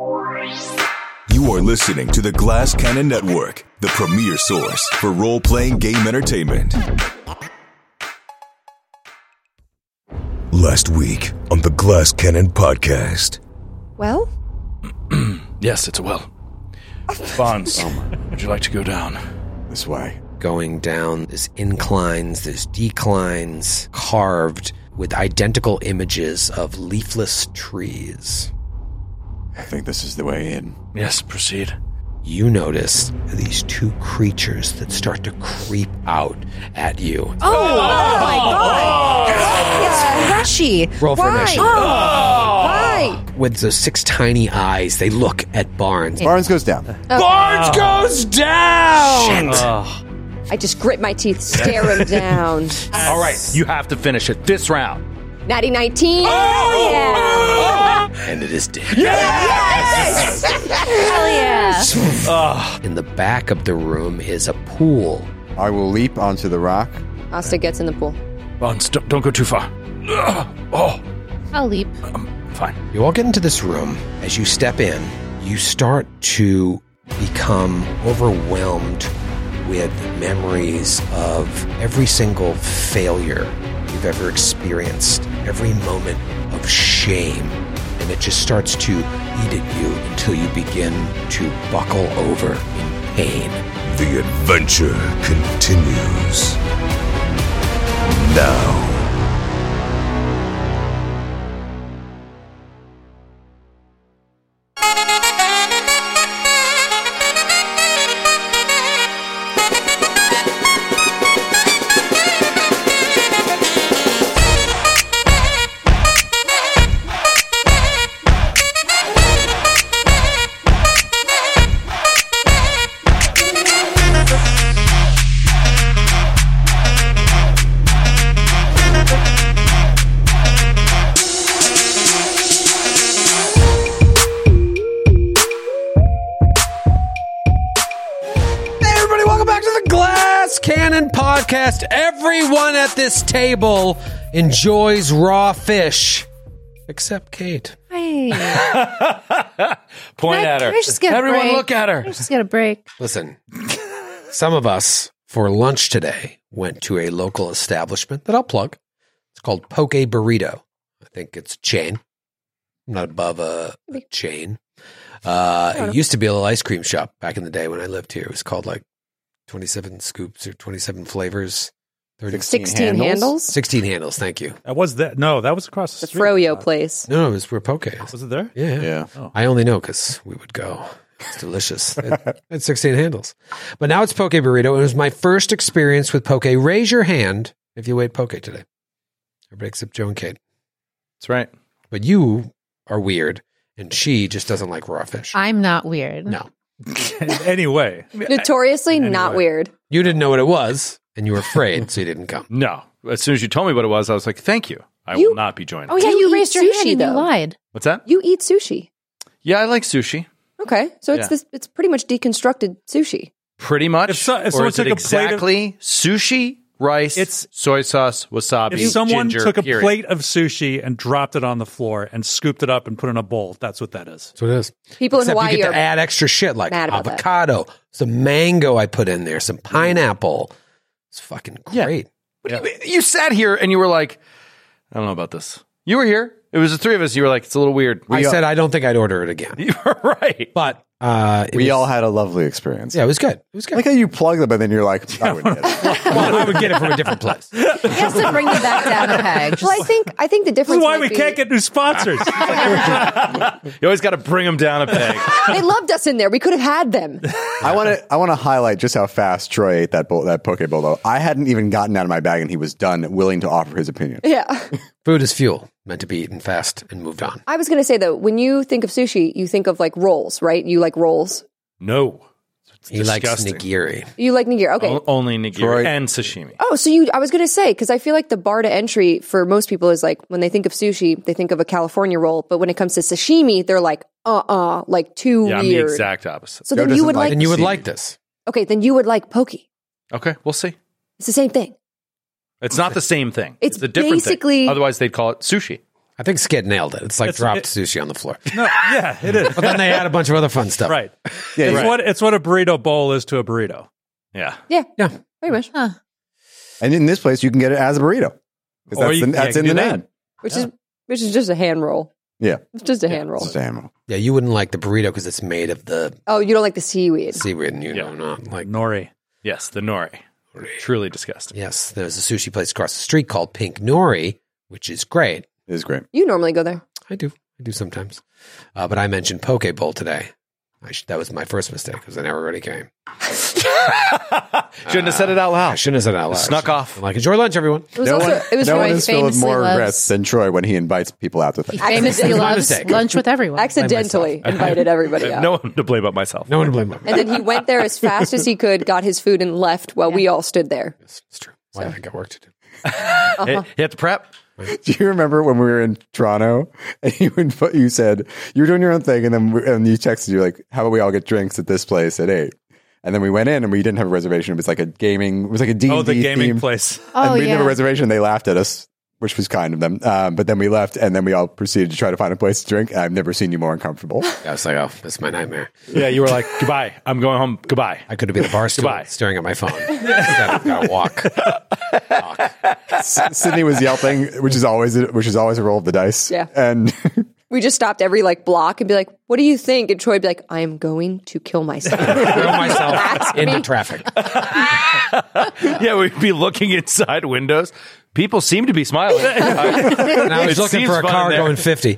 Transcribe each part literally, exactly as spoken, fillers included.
You are listening to the Glass Cannon Network, the premier source for role-playing game entertainment. Last week on the Glass Cannon podcast. Well? Yes, it's a well. Bonds, would you like to go down? This way. Going down, there's inclines, there's declines, carved with identical images of leafless trees. I think this is the way in. Yes, proceed. You notice these two creatures that start to creep out at you. Oh, oh my God! It's Rushy. Roll for Why? initiative. Oh, why? With those six tiny eyes, they look at Barnes. Barnes goes down. Barnes goes down! Oh. I just grit my teeth, stare him down. All right, you have to finish it this round. Natty nineteen. Oh, yeah. And it is dead. Yes! Hell yeah. Oh. In the back of the room is a pool. I will leap onto the rock. Asta gets in the pool. Bonds, don't, don't go too far. Ugh. Oh, I'll leap. I'm fine. You all get into this room. As you step in, you start to become overwhelmed with memories of every single failure you've ever experienced, every moment of shame, and it just starts to eat at you until you begin to buckle over in pain. The adventure continues now. Podcast. Everyone at this table enjoys raw fish, except Kate. Hey. Point Can I- at her. can I just get a Everyone break? look at her. Can I just get a break. Listen, some of us for lunch today went to a local establishment that I'll plug. It's called Poke Burrito. I think it's a chain. I'm not above a, a chain. Uh, it used to be a little ice cream shop back in the day when I lived here. It was called like twenty-seven scoops or twenty-seven flavors. sixteen handles? sixteen handles, thank you. That was that. No, that was across the, The street. Froyo place. No, it was where Poke is. Was it there? Yeah. Yeah. Oh. I only know because we would go. It's delicious. It, it's sixteen handles. But now it's Poke Burrito. It was my first experience with Poke. Raise your hand if you ate Poke today. Everybody except Joe and Kate. That's right. But you are weird, and she just doesn't like raw fish. I'm not weird. No. Anyway. Notoriously not Anyway. weird. You didn't know what it was, and you were afraid, so you didn't come. No. As soon as you told me what it was, I was like, thank you. I You- will not be joining. Oh, yeah, You you, eat raised your sushi, hand and though. you lied. What's that? You eat sushi. Yeah, I like sushi. Okay. So it's Yeah. this it's pretty much deconstructed sushi. Pretty much. If so- if or someone is it took a plate of- exactly sushi, rice, It's- soy sauce, wasabi, If someone ginger, took a period. plate of sushi and dropped it on the floor and scooped it up and put it in a bowl, that's what that is. That's what it is. People Except in Hawaii you get are to add extra shit like mad about that. avocado, some mango I put in there, some pineapple. It's fucking Yeah. great. What do you, you sat here and you were like, I don't know about this. You were here. It was the three of us. You were like, it's a little weird. I said I don't think I'd order it again. You were right. But uh, it We was, all had a lovely experience. yeah, it was good. It was I good. like how you plug them, but then you're like, I wouldn't get it. Well, I would get it from a different place. He has to bring you back down a peg. Just- Well, I think I think the This difference is why might we be- can't get new sponsors. You always got to bring them down a peg. They loved us in there. We could have had them. I want to. I want to highlight just how fast Troy ate that bowl, that poke bowl. Though I hadn't even gotten out of my bag, and he was done, willing to offer his opinion. Yeah. Food is fuel, meant to be eaten fast and moved on. I was going to say though, when you think of sushi, you think of like rolls, right? You like rolls. No. It's He likes disgusting. nigiri. You like nigiri. Okay. O- only nigiri Troy- and sashimi. Oh, so you, I was going to say, because I feel like the bar to entry for most people is like, when they think of sushi, they think of a California roll. But when it comes to sashimi, they're like, uh-uh, like too Yeah, I'm the weird. exact opposite. So Joe then you doesn't would like like, And you would See. like this. okay, then you would like poke. Okay, we'll see. It's the same thing. It's not the same thing. It's It's, a different basically- thing. Otherwise, they'd call it sushi. I think Skid nailed it. It's like It's- dropped it- sushi on the floor. No, yeah, it is. But then they add a bunch of other fun stuff. Right. Yeah, It's right. what it's what a burrito bowl is to a burrito. Yeah. Yeah, Yeah. pretty much. Huh. And in this place, you can get it as a burrito. 'Cause Or That's, you the, can that's in do the that. name. Which is which is just a hand roll. Yeah. It's just a hand roll. It's just a ham roll. Yeah, you wouldn't like the burrito because it's made of the Oh, you don't like the seaweed? seaweed and you Yeah. know, not like. Nori. Yes, the nori. Truly disgusting. Yes, there's a sushi place across the street called Pink Nori, which is great. It is great. You normally go there. I do. I do sometimes. Uh, but I mentioned Poke Bowl today. I sh- that was my first mistake because I never really came. Shouldn't have said it out I loud. shouldn't have said it out loud. Snuck off. I'm like, enjoy lunch, everyone. It was No also one, it was no Troy one is filled with famously more loves- regrets than Troy when he invites people out with He him. famously That's my loves mistake. lunch with everyone. accidentally invited everybody out. No one to blame but myself. No one to blame. And then he went there as fast as he could, got his food, and left while we all stood there. It's, it's true. Why I got work to do. Hey, you have to prep. Do you remember when we were in Toronto and you inv- you said you were doing your own thing and then we, and you texted you like, how about we all get drinks at this place at eight? And then we went in and we didn't have a reservation. It was like a gaming. It was like a D and D Oh, the gaming themed- place. and Oh, we didn't have a yeah. reservation. They laughed at us, which was kind of them. Um, but then we left and then we all proceeded to try to find a place to drink. I've never seen you more uncomfortable. I was like, oh, this is my nightmare. Yeah, you were like, goodbye. I'm going home. Goodbye. I could have been at the bar stool Goodbye. staring at my phone. gotta, gotta walk. Sydney was yelping, which is always a, which is always a roll of the dice. Yeah. And We just stopped every like block and be like, "What do you think?" And Troy would be like, "I am going to kill myself." Throw myself Ask into me. traffic. Yeah, we'd be looking inside windows. People seem to be smiling. And I was It looking seems for a fun car there. going fifty.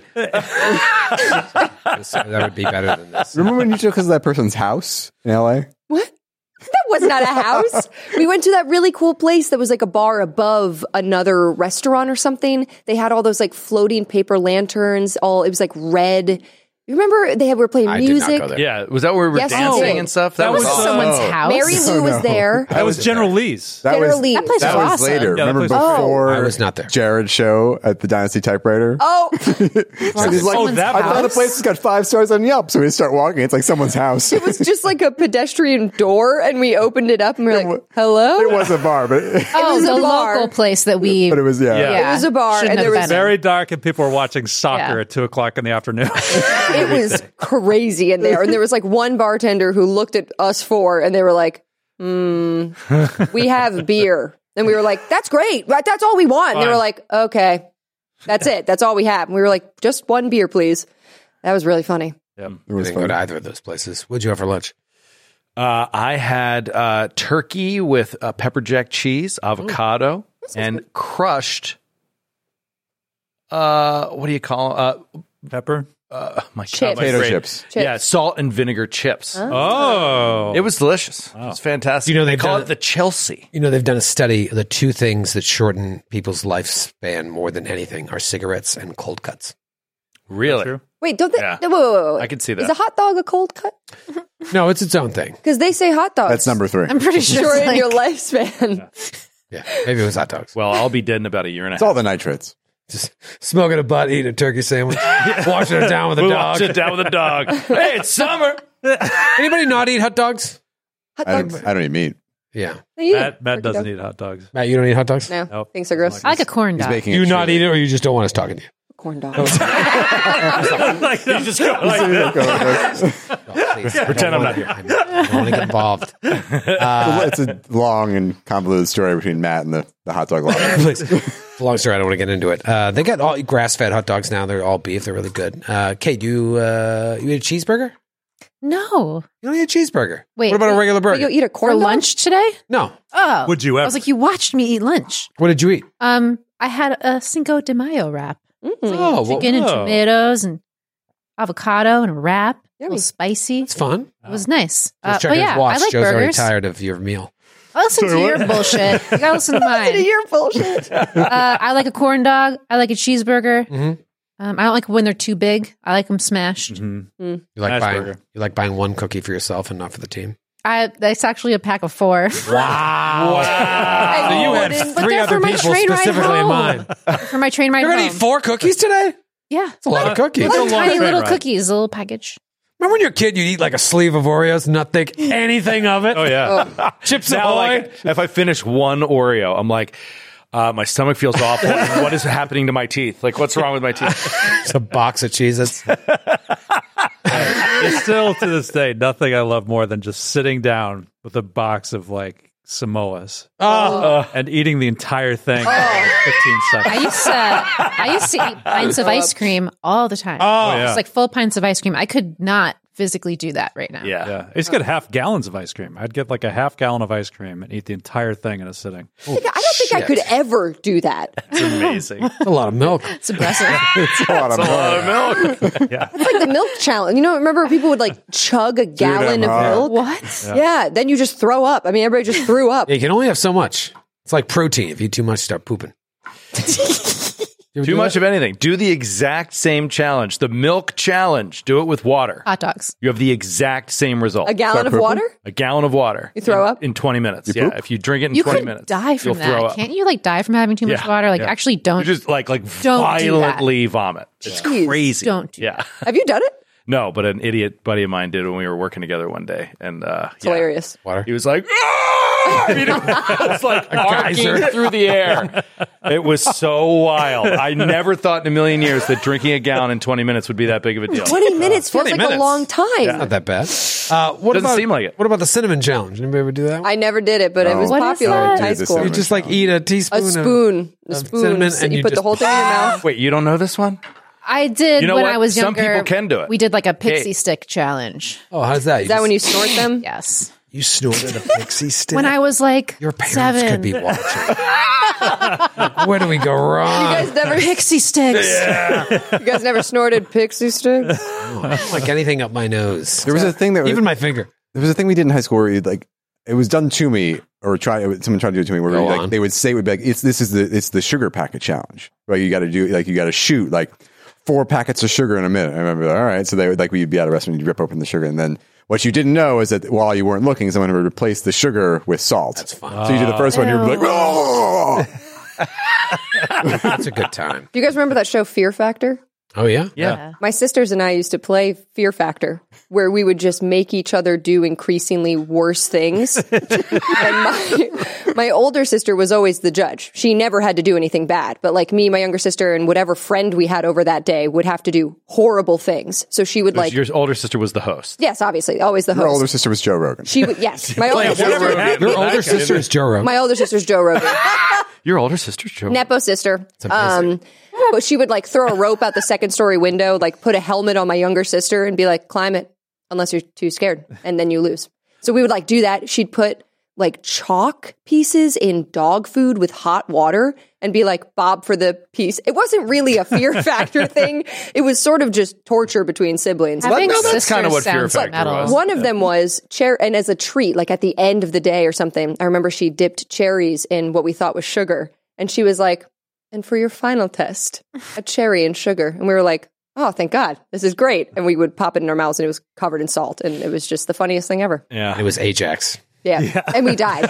that would be better than this. remember when you took us to that person's house in L A? What? That was not a house. We went to that really cool place that was like a bar above another restaurant or something. They had all those like floating paper lanterns. All it was like red. You remember they had, were playing I did not music. go there. Yeah, was that where we were Yes, you dancing did. and stuff? That was awesome. someone's Oh. house. Mary Lou Oh, was no. there. That was General Lee's. That General was Lee. That place that was was awesome. later. Yeah, that Remember place was- before I was not there. Jared's show at the Dynasty Typewriter? Oh, So he's like, Oh, that I thought the house? place has got five stars on Yelp. So we start walking. It's like someone's house. it was just like a pedestrian door, and we opened it up, and we were wa- like, "Hello." It was a bar, but it, Oh, was the a bar. local place that we. but it was yeah. Yeah. It was a bar, Shouldn't and have there was been. Very dark, and people were watching soccer Yeah. at two o'clock in the afternoon. it was crazy in there. And there was like one bartender who looked at us four and they were like, hmm, we have beer. And we were like, that's great. Right, that's all we want. And they were Fine. like, okay, that's it. That's all we have. And we were like, just one beer, please. That was really funny. It I was didn't go fun. to either of those places. What'd you have for lunch? Uh, I had uh, turkey with uh, pepper jack cheese, avocado, and crushed. Uh, what do you call uh, Pepper. uh, my Chips. God, my Potato brain. chips. Yeah, salt and vinegar chips. Oh. It was delicious. It was fantastic. You know, they they've call done it it- the Chelsea. You know, they've done a study. The two things that shorten people's lifespan more than anything are cigarettes and cold cuts. Really? True. Wait, don't they? Yeah. no, wait, wait, wait, wait. I could see Is that. a hot dog a cold cut? No, it's its own thing. Because they say hot dogs. That's number three. I'm pretty sure. Shorten it's your like- lifespan. Yeah, maybe it was hot dogs. Well, I'll be dead in about a year and a It's half. all the nitrates. Just smoking a butt, eating a turkey sandwich, washing it down with a We'll dog. watch it down with a dog. Hey, it's summer. Anybody not eat hot dogs? Hot I dogs. don't, I don't eat meat. Yeah. They eat Matt, it. Matt Turkey doesn't dog. eat hot dogs. Matt, you don't eat hot dogs? No, Nope. things are gross. I like a corn He's dog. making Do you it not chili. eat it, or you just don't want us talking to you? Corn dog. You just go like this. Oh, please. Pretend I'm not here. I'm not- I don't want to get involved. it's a long and convoluted story between Matt and the, the hot dog lover. Please. Long story. I don't want to get into it. Uh, they got all grass-fed hot dogs now. They're all beef. They're really good. Uh, Kate, do you uh, you eat a cheeseburger? No. You don't eat a cheeseburger. Wait, What about a wait, regular But burger? you eat a corn For dog? lunch today? No. Oh. Would you I ever? was like, you watched me eat lunch. What did you eat? Um, I had a Cinco de Mayo wrap. Mm. Oh, well, Chicken and oh. tomatoes and avocado and a wrap. A Yummy. little spicy. it's fun. It was nice. Just Uh, checking but his yeah, watch. I like Joe's already burgers. tired of your meal. I listen to your bullshit. You gotta listen to mine. You're bullshit. Uh, I like a corn dog. I like a cheeseburger. Mhm. Um, I don't like when they're too big. I like them smashed. Mhm. You like Nice buying burger. you like buying one cookie for yourself and not for the team. I that's actually a pack of four. Wow. Wow. So you had But three they're other for my people train ride specifically in home. mind. For my train ride You're gonna home. eat four cookies today? Yeah, That's a lot of cookies. It's a little long tiny train little ride. cookies, a little package. Remember when you're a kid, you'd eat like a sleeve of Oreos and not think anything of it? Oh yeah. Chips Now, Ahoy? like, if I finish one Oreo, I'm like, Uh, my stomach feels awful. What is happening to my teeth? Like, what's wrong with my teeth? It's a box of Cheez-Its. It's still to this day nothing I love more than just sitting down with a box of like Samoas Oh, and eating the entire thing in like fifteen seconds. I used to, I used to eat pints of ice cream all the time. Oh, yeah. It's like full pints of ice cream. I could not physically do that right now. Yeah. Yeah, I used to get half gallons of ice cream. I'd get like a half gallon of ice cream and eat the entire thing in a sitting. I don't think I shit. could ever do that. It's amazing. That's a lot of milk. It's impressive. It's a lot of a lot of milk. It's like the milk challenge. You know, remember people would like chug a gallon of hard. milk? What? Yeah. Then you just throw up. I mean, everybody just threw up. You can only have so much. It's like protein. If you eat too much, you start pooping. You ever Too do much that? of anything. Do the exact same challenge. The milk challenge. Do it with water. Hot dogs. You have the exact same result. A gallon of pooping? water? A gallon of water. You throw in, up? in twenty minutes. You yeah, poop? if you drink it in You twenty could minutes, die from you'll throw that. up. Can't you like die from having too much Yeah, water? Like yeah. actually don't. You just like like Don't do violently vomit. It's Jeez. crazy. Don't do yeah. Have you done it? No, but an idiot buddy of mine did when we were working together one day, and uh, It's yeah. hilarious. Water. He was like, "Ah!" I mean, it was like arcing through the air. It was so wild. I never thought in a million years that drinking a gallon in twenty minutes would be that big of a deal. twenty minutes feels twenty like a minutes. long time. Not that bad. Uh, what Doesn't about, seem like it. What about the cinnamon challenge? Anybody ever do that? one? I never did it, but it was What is popular that? in high Do the school. You cinnamon just like eat a teaspoon. A of- spoon. A of spoon. cinnamon So and you you put the just- whole thing in your mouth. Wait, you don't know this one? I did You know when what? I was Some younger. people can do it. We did like a pixie Hey. stick challenge. Oh, how's that? Is that when you snort them? Yes. you snorted a pixie stick? When I was like Your parents seven. could be watching. Like, where do we go wrong? You guys never Pixie sticks. You guys never snorted pixie sticks? I don't like anything up my nose. There was a thing that was, Even my finger. there was a thing we did in high school where you'd like it was done to me or try someone tried to do it to me where Go we, like on. they would say it would be like it's this is the it's the sugar packet challenge. Right, you got to do like you got to shoot like four packets of sugar in a minute. I remember, all right, so they would like we'd be at a restaurant, you'd rip open the sugar, and then what you didn't know is that while you weren't looking, someone would replace the sugar with salt. That's fun. So you do the first one, you'd be like, oh! That's a good time. Do you guys remember that show Fear Factor? Oh, yeah? Yeah. My sisters and I used to play Fear Factor, where we would just make each other do increasingly worse things. And my, my older sister was always the judge. She never had to do anything bad. But like me, my younger sister, and whatever friend we had over that day would have to do horrible things. So she would like, Your older sister was the host. yes, obviously, always the Your older host. sister was Joe Rogan. She would, yes. My older, sister, Your older sister is Joe Rogan. my older sister's Joe Rogan. Your older sister's Joe. Nepo sister. amazing. Um, but she would like throw a rope out the second story window, like put a helmet on my younger sister and be like, climb it unless you're too scared. And then you lose. So we would like do that. She'd put like chalk pieces in dog food with hot water and be like, bob for the piece. It wasn't really a Fear Factor thing. It was sort of just torture between siblings. Having no, that's sisters kinda what Fear sounds like Factor metal. was. One of them was chair, and as a treat, like at the end of the day or something, I remember she dipped cherries in what we thought was sugar. And she was like, and for your final test, a cherry and sugar. And we were like, oh, thank God, this is great. And we would pop it in our mouths and it was covered in salt. And it was just the funniest thing ever. Yeah. It was Ajax. Yeah. And we died.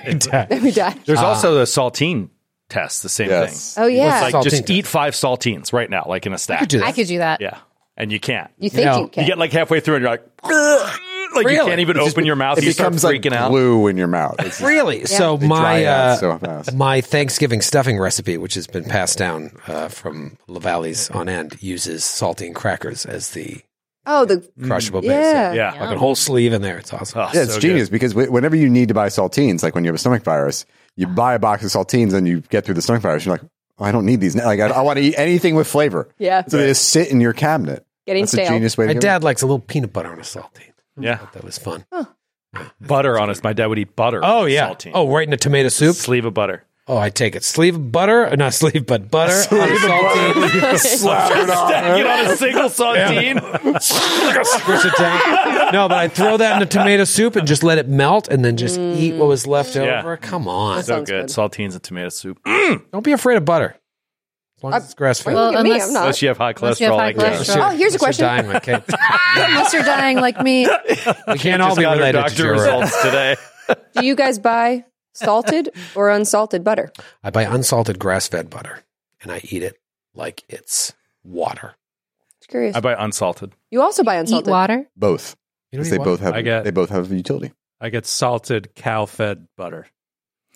And we died. There's also the saltine test, the same Yes. thing. Oh, yeah. It's like just Saltine eat five saltines right now, like in a stack. I could do that. I could do that. Yeah. And you can't. You think No. you can. You get like halfway through and you're like, "Ugh." like you Really? can't even open your mouth. It You start becomes like freaking out. glue in your mouth. It's just- Really? So they my dry out uh, so fast. my Thanksgiving stuffing recipe, which has been passed down uh, from LaValle's on end, uses saltine crackers as the Oh, the crushable base. yeah. Yeah. Like a whole sleeve in there. It's awesome. Oh, Yeah, it's so genius good. because wh- whenever you need to buy saltines, like when you have a stomach virus, you buy a box of saltines and you get through the stomach virus. You're like, oh, I don't need these. Now. Like, I, I want to eat anything with flavor. Yeah. So they just sit in your cabinet. Getting That's stale. a genius way to My do dad likes a little peanut butter on a saltine. Yeah. That was fun. Butter on us. My dad would eat butter. Oh with yeah. Saltine. Oh, right in a tomato soup. Sleeve of butter. Oh, I take it. Sleeve of butter, uh, not sleeve, but butter on a saltine. Slap it on a single saltine. Squish it down. No, but I throw that in the tomato soup and just let it melt, and then just eat what was left Yeah. over. Come on, So Sounds good. good. Saltines and tomato soup. don't be afraid of butter. As long as it's grass fed. Look at me, unless- I'm not. Unless you have high Unless you have cholesterol. high like that. cholesterol. Oh, here's a question. Dying, okay. Unless you're dying like me. We can't all Just be got our related to doctor Joe Rogan. results today. Do you guys buy salted or unsalted butter? I buy unsalted grass fed butter, and I eat it like it's water. Just curious. I buy unsalted. You also buy Eat unsalted. water. Both. You know Because what they you both want? have I get- they both have utility. I get salted cow fed butter.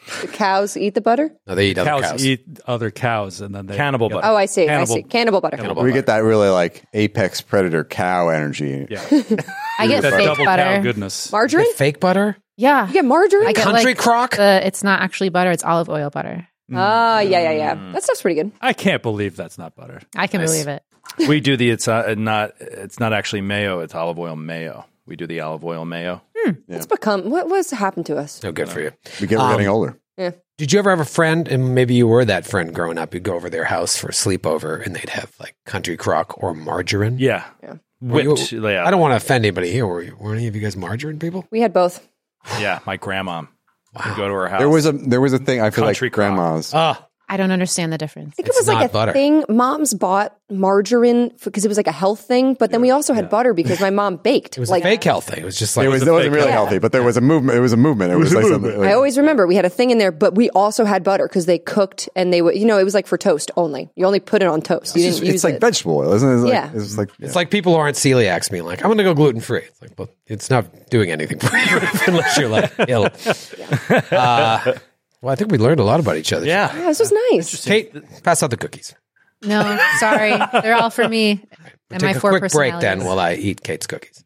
The cows eat the butter? No, they eat other cows, cows. eat other cows, and then they Cannibal get- butter. Oh, I see. Cannibal- I see. Cannibal butter. Cannibal We butter. get that really like apex predator cow energy. Yeah, I get that fake double butter. cow goodness. Margarine? Fake butter? Yeah. You get margarine? I get Country like crock? The, it's not actually butter, it's olive oil butter. Ah, yeah, yeah, yeah. That stuff's pretty good. I can't believe that's not butter. I can believe it. We do the it's uh, not it's not actually mayo. It's olive oil mayo. We do the olive oil mayo. It's become, what what's happened to us? No good for you. We get, we're getting older. Did you ever have a friend, and maybe you were that friend growing up, you'd go over their house for a sleepover, and they'd have like country crock or margarine? Yeah, Were you- whipped. Yeah, I don't want to offend anybody here. Were, you, were any of you guys margarine people? We had both. yeah. My grandma. Wow. Go to her house. There was a there was a thing I feel Country like crock. grandmas. Ah, I don't understand the difference. I think It's it was like not a butter. thing. Moms bought margarine because it was like a health thing, but then we also had butter because my mom baked. it was like, a fake health thing. It was just like it was a it wasn't fake really health. healthy, but there was a movement. It was a movement. It was like something. Like, I always remember we had a thing in there, but we also had butter because they cooked and they would, you know, it was like for toast only. You only put it on toast. You it's, didn't use it's like it. vegetable oil, isn't it? It's like, Yeah. It's like It's like people who aren't celiacs being like, I'm going to go gluten free. It's like, well, it's not doing anything for you unless you're like ill. Uh, well, I think we learned a lot about each other. Yeah. Yeah, this was nice. Kate, pass out the cookies. No, sorry. They're all for me and my Take a four quick break then personalities. while I eat Kate's cookies.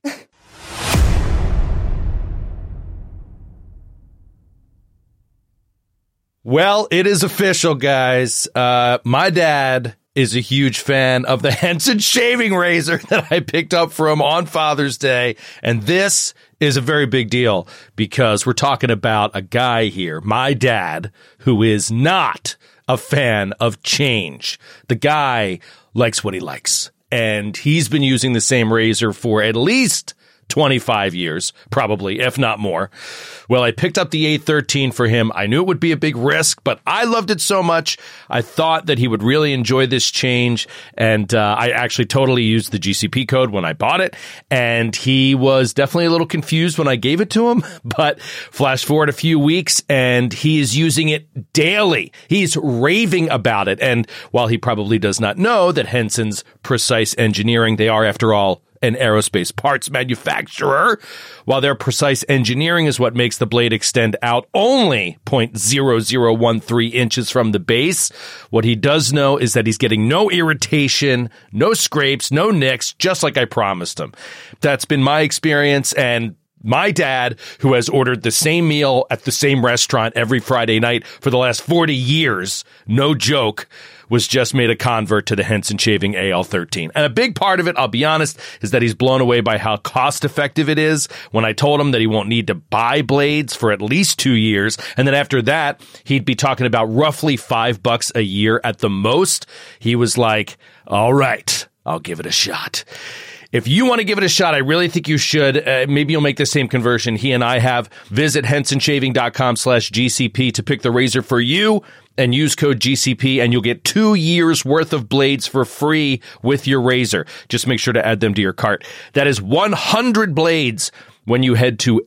Well, it is official, guys. Uh, my dad is a huge fan of the Henson shaving razor that I picked up for him on Father's Day. And this is a very big deal because we're talking about a guy here, my dad, who is not a fan of change. The guy likes what he likes. And he's been using the same razor for at least twenty-five years, probably, if not more. Well, I picked up the A thirteen for him. I knew it would be a big risk, but I loved it so much. I thought that he would really enjoy this change. And uh, I actually totally used the G C P code when I bought it. And he was definitely a little confused when I gave it to him. But flash forward a few weeks and he is using it daily. He's raving about it. And while he probably does not know that Henson's Precise Engineering, they are, after all, an aerospace parts manufacturer, while their precise engineering is what makes the blade extend out only zero point zero zero one three inches from the base. What he does know is that he's getting no irritation, no scrapes, no nicks, just like I promised him. That's been my experience, and my dad, who has ordered the same meal at the same restaurant every Friday night for the last forty years, no joke, was just made a convert to the Henson Shaving A L thirteen. And a big part of it, I'll be honest, is that he's blown away by how cost effective it is. When I told him that he won't need to buy blades for at least two years, and then after that, he'd be talking about roughly five bucks a year at the most, he was like, all right, I'll give it a shot. If you want to give it a shot, I really think you should. Uh, maybe you'll make the same conversion he and I have. Visit hensonshaving.com slash GCP to pick the razor for you and use code G C P, and you'll get two years worth of blades for free with your razor. Just make sure to add them to your cart. That is one hundred blades when you head to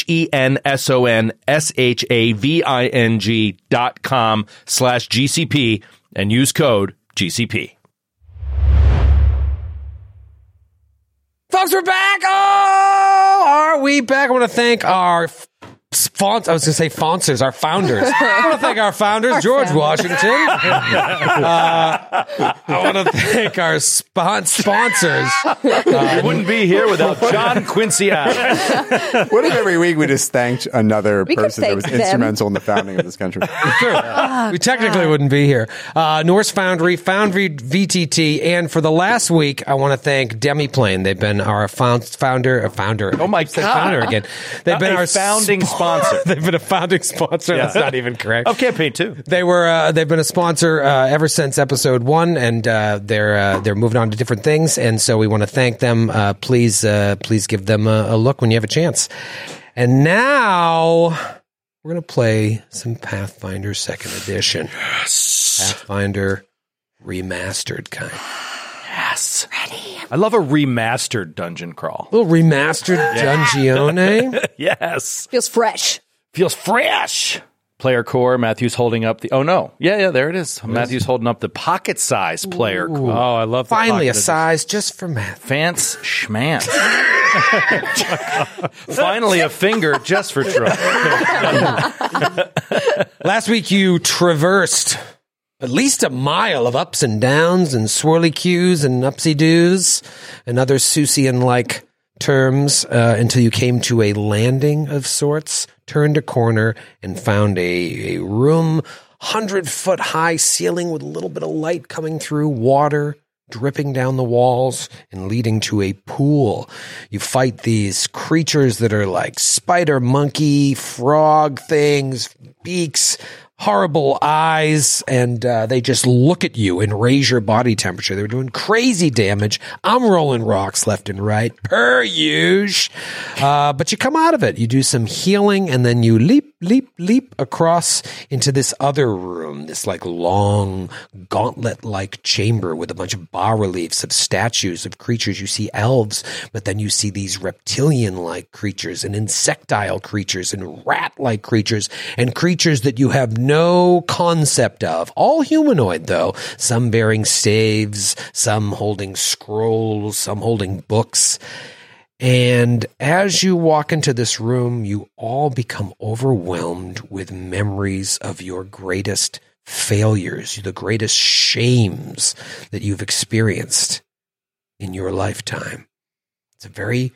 H-E-N-S-O-N-S-H-A-V-I-N-G dot com slash GCP and use code G C P. Folks, we're back. Oh, are we back? I want to thank our f- sponsors. I was going to say sponsors, our founders. I want to thank our founders, George Washington. Uh, I want to thank our spon- sponsors. I wouldn't be here without John Quincy Adams. what if every week we just thanked another We could person that thank was them. instrumental in the founding of this country? Sure. We technically wouldn't be here. Uh, Norse Foundry, Foundry V T T, and for the last week, I want to thank Demiplane. They've been our found, founder, uh, founder. Oh my said God. founder again. They've been A our founding sp- sponsor. They've been a founding sponsor. That's not even correct. Of Campaign two. They were. Uh, they've been a sponsor uh, ever since episode one, and uh, they're uh, they're moving on to different things. And so we want to thank them. Uh, please, uh, please give them a, a look when you have a chance. And now we're gonna play some Pathfinder Second Edition. Yes. Pathfinder Remastered kind. Yes. Ready. I love a remastered dungeon crawl. A little remastered Dungeone. Yes. Feels fresh. Feels fresh. player core. Matthew's holding up the. Oh no, yeah, yeah, there it is. Matthew's holding up the pocket-size player core. Oh, I love the Finally, a pocket size just for Matt. Fance schmance. Finally, a finger just for Troy. Last week, you traversed at least a mile of ups and downs and swirly cues and upsy-doos and other Seussian-like terms uh, until you came to a landing of sorts, turned a corner, and found a, a room, hundred-foot high ceiling with a little bit of light coming through, water dripping down the walls and leading to a pool. You fight these creatures that are like spider, monkey, frog things, beaks, horrible eyes, and uh, they just look at you and raise your body temperature. They're doing crazy damage. I'm rolling rocks left and right, per usual. Uh, but you come out of it. You do some healing, and then you leap, leap, leap across into this other room, this like long gauntlet-like chamber with a bunch of bas-reliefs of statues of creatures. You see elves, but then you see these reptilian-like creatures and insectile creatures and rat-like creatures and creatures that you have no concept of. All humanoid, though. Some bearing staves, some holding scrolls, some holding books. And as you walk into this room, you all become overwhelmed with memories of your greatest failures, the greatest shames that you've experienced in your lifetime. It's a very,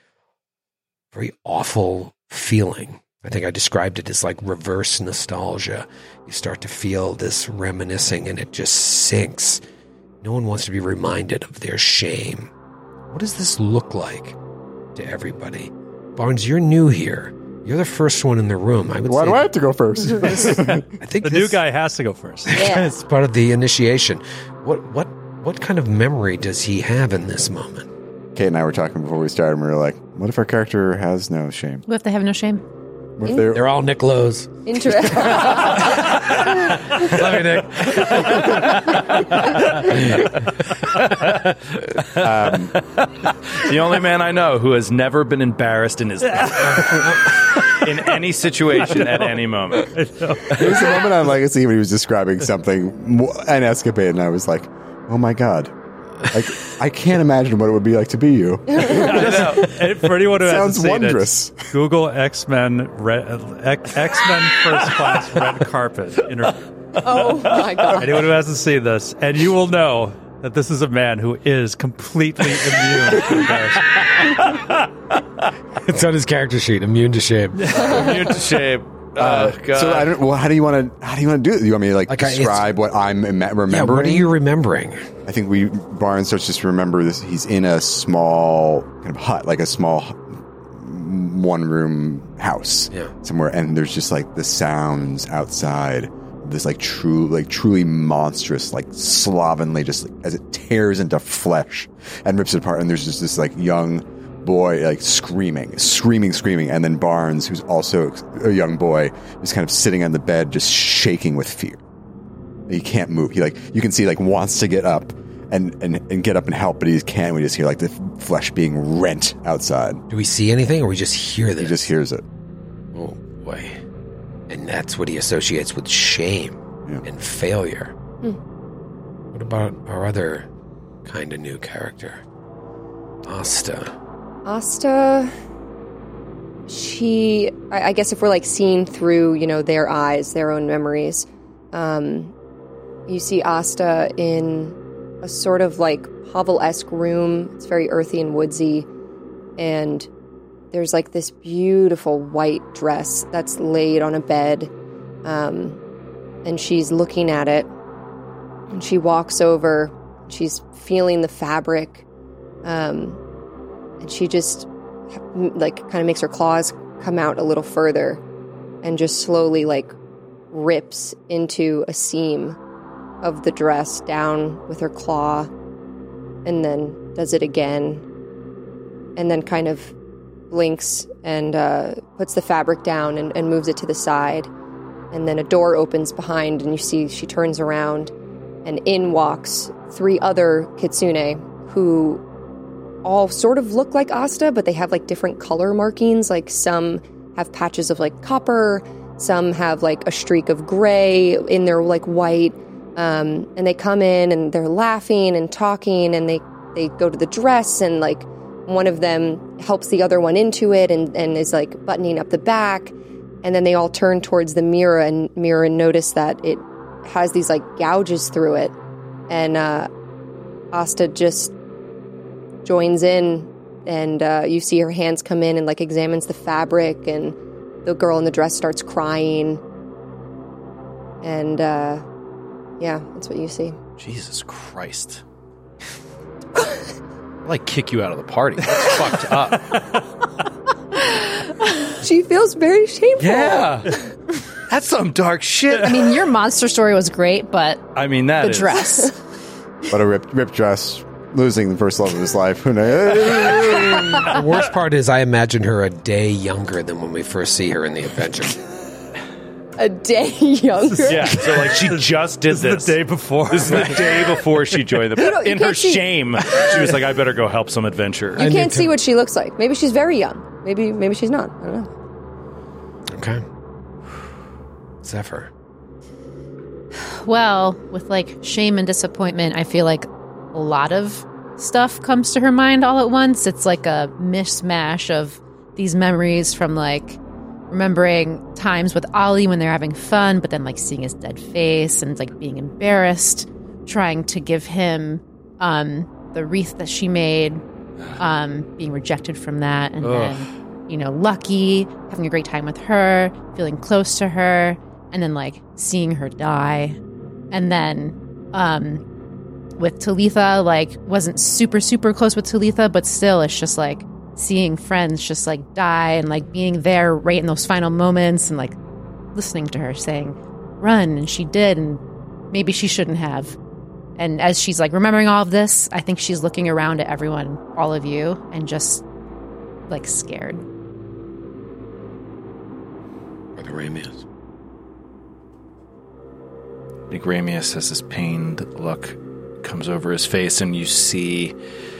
very awful feeling. I think I described it as like reverse nostalgia. You start to feel this reminiscing and it just sinks. No one wants to be reminded of their shame. What does this look like to everybody? Barnes, you're new here. You're the first one in the room. I would Why say do I have to go first? I think The this, new guy has to go first. Yeah. it's part of the initiation. What what what kind of memory does he have in this moment? Kate and I were talking before we started, and we were like, what if our character has no shame? We have to have no shame. What if they're, They're all Nick Lowe's. Interesting. Love you, Nick. The only man I know who has never been embarrassed in his life. In any situation at any moment. there was a moment on Legacy when he was describing something, an escapade, and I was like, oh my God. Like, I can't imagine what it would be like to be you. And for anyone who Sounds hasn't seen wondrous. it, Google X-Men Red, X- X-Men First Class Red Carpet interview. Oh my God. Anyone who hasn't seen this, and you will know that this is a man who is completely immune to embarrassment. It's on his character sheet. Immune to shame. Immune to shame. Oh, God. So I don't. Well, how do you want to? How do you want to do it? You want me to like, Like, I- describe what I'm im- remembering? Yeah, what are you remembering? I think we Barnes starts just to remember this. He's in a small kind of hut, like a small one room house, Yeah. somewhere, and there's just like the sounds outside. This like true, like truly monstrous, like slovenly, just like, as it tears into flesh and rips it apart. And there's just this like young boy like screaming, screaming, screaming, and then Barnes, who's also a young boy, is kind of sitting on the bed, just shaking with fear. He can't move. He like you can see like wants to get up and and, and get up and help, but he can't. We just hear like the flesh being rent outside. Do we see anything, or we just hear this? He just hears it. Oh boy! And that's what he associates with shame Yeah. and failure. What about our other kind of new character, Asta? Asta, she, I, I guess if we're like seeing through, you know, their eyes, their own memories, um, you see Asta in a sort of like hovel-esque room. It's very earthy and woodsy. And there's like this beautiful white dress that's laid on a bed. Um, and she's looking at it. And she walks over. She's feeling the fabric. Um, and she just like kind of makes her claws come out a little further and just slowly like rips into a seam of the dress down with her claw, and then does it again, and then kind of blinks and uh, puts the fabric down and, and moves it to the side. And then a door opens behind, and you see she turns around, and in walks three other kitsune who all sort of look like Asta, but they have like different color markings. Like some have patches of like copper, Some have like a streak of gray in their like white. Um, and they come in and they're laughing and talking, and they, they go to the dress, and like one of them helps the other one into it and, and is like buttoning up the back. And then they all turn towards the mirror and mirror and notice that it has these like gouges through it. And uh, Asta just joins in, and uh, you see her hands come in and like examines the fabric, and the girl in the dress starts crying. And uh, yeah, that's what you see. Jesus Christ. I'd like kick you out of the party. That's fucked up. She feels very shameful. Yeah. That's some dark shit. I mean, your monster story was great, but I mean, that the is. dress. But a ripped, ripped dress, losing the first love of his life. Who knows? The worst part is I imagine her a day younger than when we first see her in the adventure. A day younger. Yeah, so like she just did This this. is the day before. This is the day before she joined the. You know, you in her can't see- shame, she was like, "I better go help some adventure." You can't see what she looks like. Maybe she's very young. Maybe maybe she's not. I don't know. Okay. Zephyr. Well, with like shame and disappointment, I feel like a lot of stuff comes to her mind all at once. It's like a mishmash of these memories from like remembering times with Ollie when they're having fun, but then like seeing his dead face and like being embarrassed, trying to give him um, the wreath that she made, um, being rejected from that, and Ugh. then, you know, Lucky, having a great time with her, feeling close to her, and then like seeing her die. And then um, with Talitha, like wasn't super, super close with Talitha, but still it's just like seeing friends just like die and like being there right in those final moments and like listening to her saying, run, and she did, and maybe she shouldn't have. And as she's like remembering all of this, I think she's looking around at everyone, all of you, and just like scared. Brother Ramius. Big Ramius has this pained look comes over his face, and you see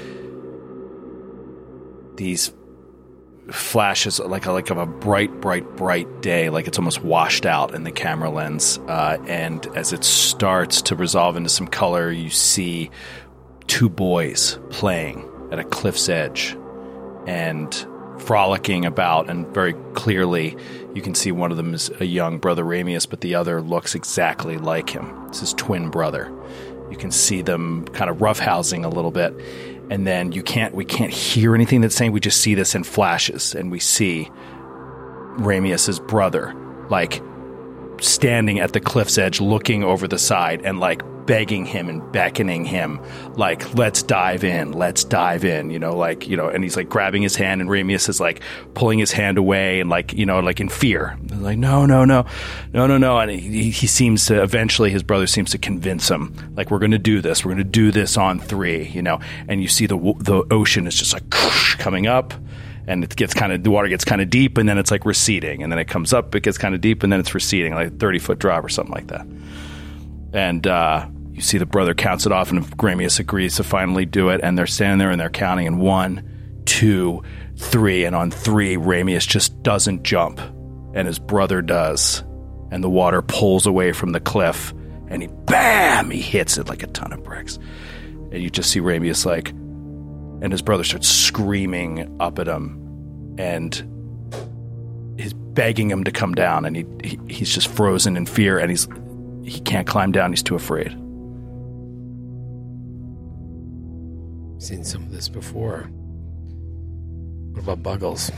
these flashes like a, like of a bright, bright, bright day, like it's almost washed out in the camera lens. Uh, and as it starts to resolve into some color, you see two boys playing at a cliff's edge and frolicking about, and very clearly you can see one of them is a young Brother Ramius, but the other looks exactly like him. It's his twin brother. You can see them kind of roughhousing a little bit, and then you can't we can't hear anything that's saying. We just see this in flashes, and we see Ramius's brother like standing at the cliff's edge looking over the side and like begging him and beckoning him, like, let's dive in, let's dive in, you know, like, you know, and he's like grabbing his hand, and Ramius is like pulling his hand away and like, you know, like in fear, like, no, no, no, no, no, no. And he, he seems to, eventually his brother seems to convince him, like, we're going to do this, we're going to do this on three, you know, and you see the the ocean is just like coming up, and it gets kind of, the water gets kind of deep, and then it's like receding, and then it comes up, it gets kind of deep, and then it's receding, like a thirty foot drop or something like that. And uh, you see the brother counts it off, and Ramius agrees to finally do it, and they're standing there and they're counting, and one, two, three, and on three, Ramius just doesn't jump, and his brother does, and the water pulls away from the cliff, and he, bam, he hits it like a ton of bricks. And you just see Ramius like, and his brother starts screaming up at him, and he's begging him to come down, and he, he he's just frozen in fear, and he's he can't climb down. He's too afraid. Seen some of this before. What about Buggles?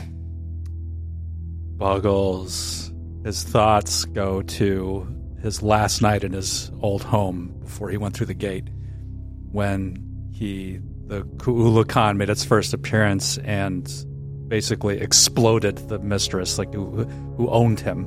Buggles, his thoughts go to his last night in his old home before he went through the gate, when he, the Ku'ula Khan made its first appearance and basically exploded the mistress, like who, who owned him.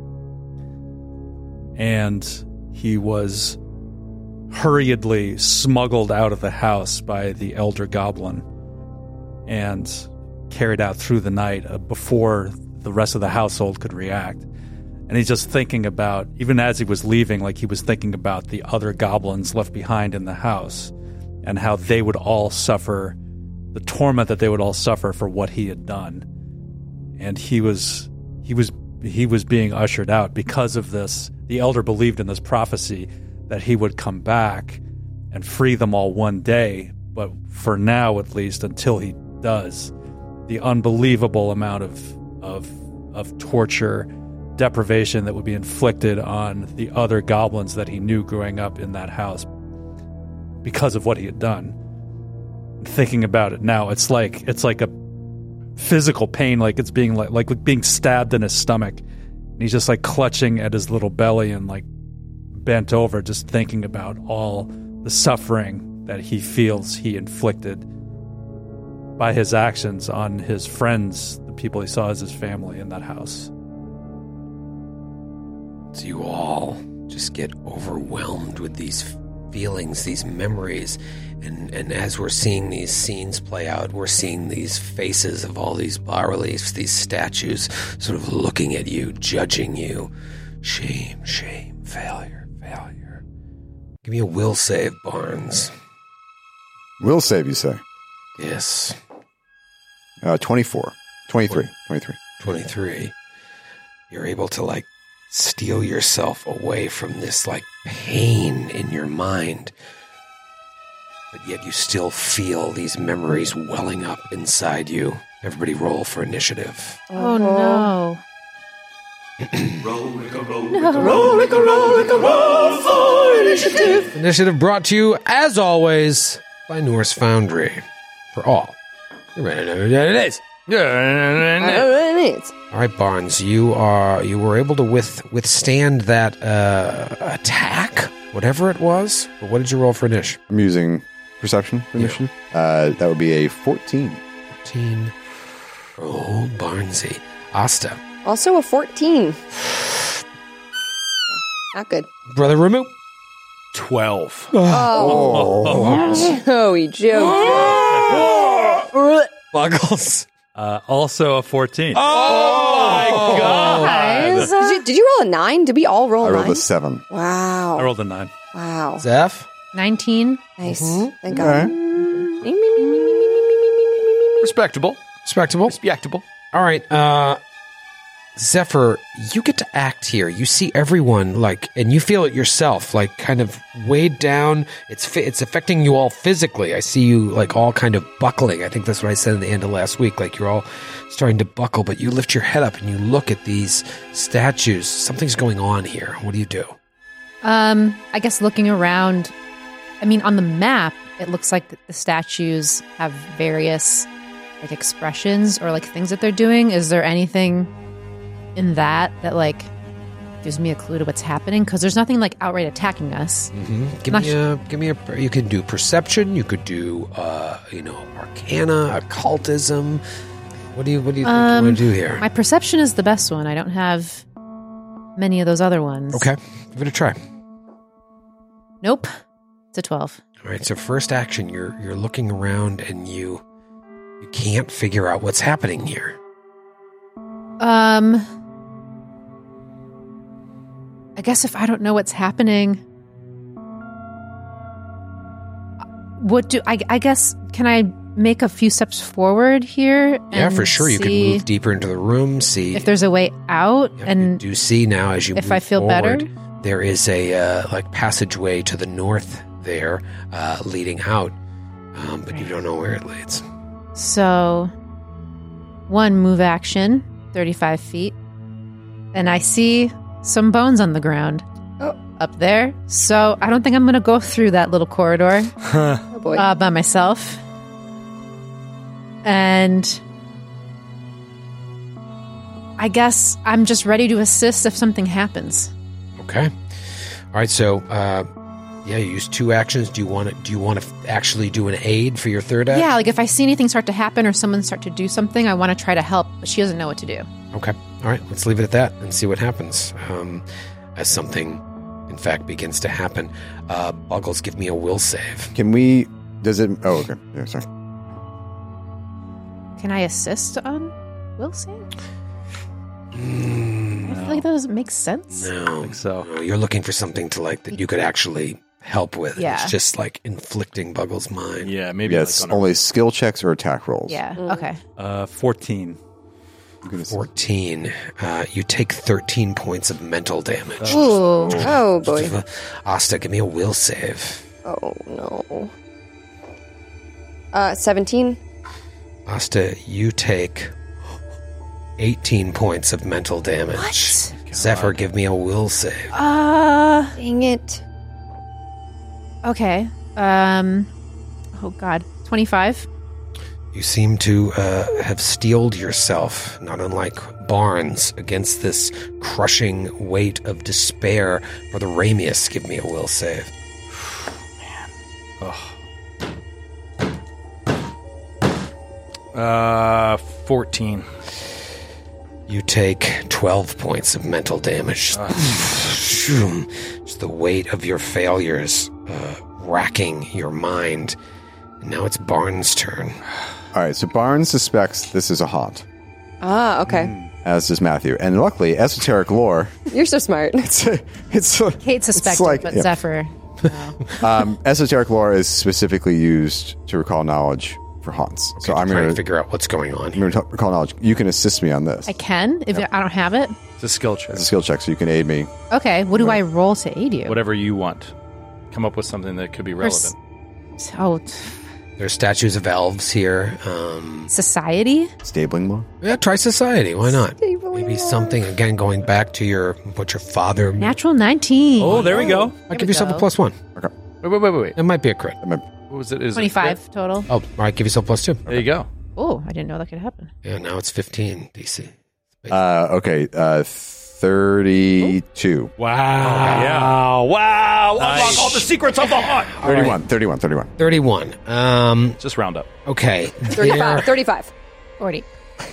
And he was hurriedly smuggled out of the house by the elder goblin and carried out through the night uh, before the rest of the household could react. And he's just thinking about, even as he was leaving, like he was thinking about the other goblins left behind in the house and how they would all suffer, the torment that they would all suffer for what he had done. And he was he was he was being ushered out because of this. The elder believed in this prophecy that he would come back and free them all one day, but for now, at least, until he does, the unbelievable amount of of of torture, deprivation that would be inflicted on the other goblins that he knew growing up in that house because of what he had done. Thinking about it now, it's like it's like a physical pain, like it's being like like being stabbed in his stomach. And he's just like clutching at his little belly and like bent over, just thinking about all the suffering that he feels he inflicted by his actions on his friends, the people he saw as his family in that house. So you all just get overwhelmed with these feelings, these memories, and, and as we're seeing these scenes play out, we're seeing these faces of all these bas-reliefs, these statues sort of looking at you, judging you. Shame, shame, failure, failure. Give me a will save, Barnes. Will save, you say? Yes. Uh, twenty-four. twenty-three. twenty-three. twenty-three. You're able to, like, steel yourself away from this, like, pain in your mind. But yet you still feel these memories welling up inside you. Everybody roll for initiative. Oh, no. Initiative brought to you, as always, by Norse Foundry. For all. You're ready to know what it is. All right, Barnes, you are you were able to with, withstand that uh, attack, whatever it was. But what did you roll for initiative? I'm using perception for initiative. Uh, that would be a fourteen. fourteen. Oh, Barnesy. Asta. Also a fourteen. Not good. Brother Ramu. twelve. Oh, Joey, Joey. Buggles. Uh, also a fourteen. Oh my god! Guys. Did you, did you roll a nine? Did we all roll I a rolled nine? a seven. Wow. I rolled a nine. Wow. Zeph. nineteen. Nice. Mm-hmm. Thank God. Okay. Respectable. Respectable. Respectable. All right, uh, Zephyr, you get to act here. You see everyone, like, and you feel it yourself, like, kind of weighed down. It's fi- it's affecting you all physically. I see you, like, all kind of buckling. I think that's what I said at the end of last week. Like, you're all starting to buckle, but you lift your head up and you look at these statues. Something's going on here. What do you do? Um, I guess looking around, I mean, on the map, it looks like the, the statues have various, like, expressions or, like, things that they're doing. Is there anything in that that, like, gives me a clue to what's happening? Because there's nothing, like, outright attacking us. Mm-hmm. Give Not me a, give me a, you can do perception, you could do, uh, you know, arcana, occultism. What do you, what do you think Um, you want to do here? My perception is the best one. I don't have many of those other ones. Okay, give it a try. Nope. It's a twelve. All right, so first action, you're you're looking around and you you can't figure out what's happening here. Um, I guess if I don't know what's happening, what do I? I guess can I make a few steps forward here? Yeah, and for sure. You can see move deeper into the room, see if there's a way out, Yeah, and you do see now as you if move I feel forward, better? there is a uh, like passageway to the north there, uh, leading out, um, but you don't know where it leads. so one move action, thirty-five feet, and I see some bones on the ground Oh. up there. So I don't think I'm going to go through that little corridor. Oh boy. uh, by myself. And I guess I'm just ready to assist if something happens. Okay. All right. So, uh, yeah, you use two actions. Do you want to? Do you want to f- actually do an aid for your third action? Yeah, like if I see anything start to happen or someone start to do something, I want to try to help, but she doesn't know what to do. Okay. All right. Let's leave it at that and see what happens. Um, as something, in fact, begins to happen. Uh, Buggles, give me a will save. Can we? Does it? Oh, okay. Yeah, sorry. Can I assist on will save? Mm, I feel like that doesn't make sense. no. think so. No, you're looking for something to like that you could actually help with. Yeah. It's just like inflicting Buggles' mind. Yeah, maybe Yes, like on a- only skill checks or attack rolls. Yeah, okay. Uh, fourteen. fourteen. Uh, you take thirteen points of mental damage. Ooh. Oh, boy. Asta, give me a will save. Oh, no. Uh, seventeen. Asta, you take eighteen points of mental damage. What? Zephyr, give me a will save. Uh, Dang it. okay. Um, oh, God. twenty-five. You seem to uh, have steeled yourself, not unlike Barnes, against this crushing weight of despair. Brother Ramius, give me a will save. Uh, fourteen. You take twelve points of mental damage. Just the weight of your failures uh, racking your mind. And now it's Barnes' turn. All right, so Barnes suspects this is a haunt, Ah, okay. as does Matthew. And luckily, esoteric lore, You're so smart. it's, it's Kate suspected, like- but yeah. Zephyr. um, esoteric lore is specifically used to recall knowledge for haunts. so I'm trying going to to figure out what's going on I'm here. going to recall knowledge. You can assist me on this. I can, if I don't have it. It's a skill check. It's a skill check, so you can aid me. Okay, what do I roll to aid you? Whatever you want. Come up with something that could be There's- relevant. Oh, t- There's statues of elves here. Um, society? Stabling lore. yeah, try society. Why not? Stabling Maybe lore. something, again, going back to your what your father... Natural nineteen. Oh, there we go. I'll give yourself a plus one. Wait, wait, wait, wait, wait. It might be a crit. What was it? Is it twenty-five total. Oh, all right, give yourself plus two. There you go. Oh, I didn't know that could happen. Yeah, now it's fifteen D C. Uh, okay, uh, thirty-two. Wow. Yeah. Wow. Nice. Unlock all the secrets of the haunt. thirty-one, thirty-one, thirty-one. thirty-one. Um, Just round up. okay. thirty-five. there- thirty-five. forty.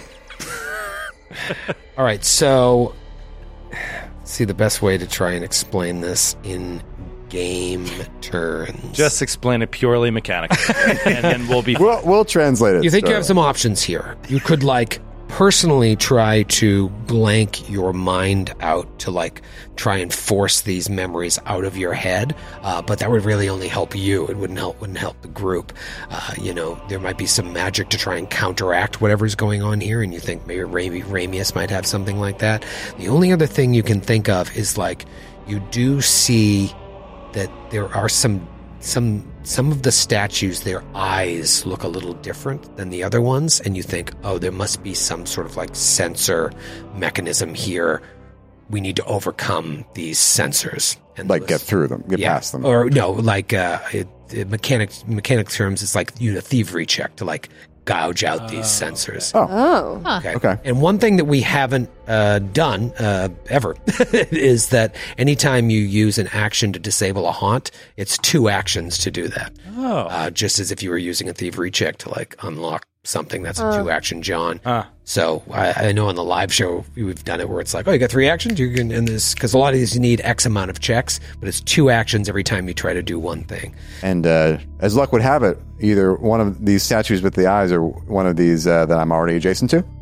All right, so see the best way to try and explain this in game terms. Just explain it purely mechanically, and then we'll be. We'll, we'll translate it. You think you so- have some options here. You could, like, personally try to blank your mind out to, like, try and force these memories out of your head, uh, but that would really only help you. It wouldn't help wouldn't help the group. Uh, you know, there might be some magic to try and counteract whatever's going on here, and you think maybe Rami- Ramius might have something like that. The only other thing you can think of is, like, you do see that there are some some some of the statues, their eyes look a little different than the other ones, and you think, oh, there must be some sort of like sensor mechanism here. We need to overcome these sensors and Like, get through them, get yeah. past them. Or no, like uh, it, it, mechanic mechanic terms, it's like you know, a thievery check to like gouge out these sensors. Oh. Okay. Okay. And one thing that we haven't uh, done uh, ever is that anytime you use an action to disable a haunt, it's two actions to do that. Oh. Uh, just as if you were using a thievery check to like unlock something. That's a two action, John. Uh. So I, I know on the live show we've done it where it's like, oh, you got three actions. You can, and this because a lot of these you need X amount of checks, but it's two actions every time you try to do one thing. And uh, as luck would have it, either one of these statues with the eyes or one of these uh, that I'm already adjacent to.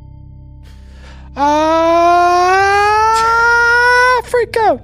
Ah, freak out.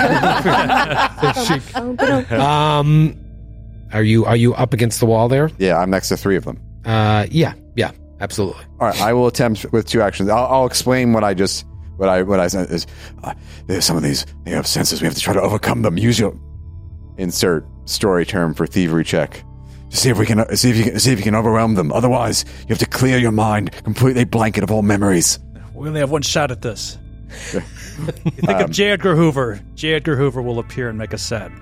um, are you are you up against the wall there? Yeah, I'm next to three of them. Uh, yeah, yeah, absolutely. All right, I will attempt with two actions. I'll, I'll explain what I just what I what I said is. Uh, there's some of these. They have senses. We have to try to overcome them. Use your insert story term for thievery check to see if we can see if you can see if you can overwhelm them. Otherwise, you have to clear your mind completely blanket of all memories. We only have one shot at this. You think of J. Edgar Hoover. J. Edgar Hoover will appear and make us sad.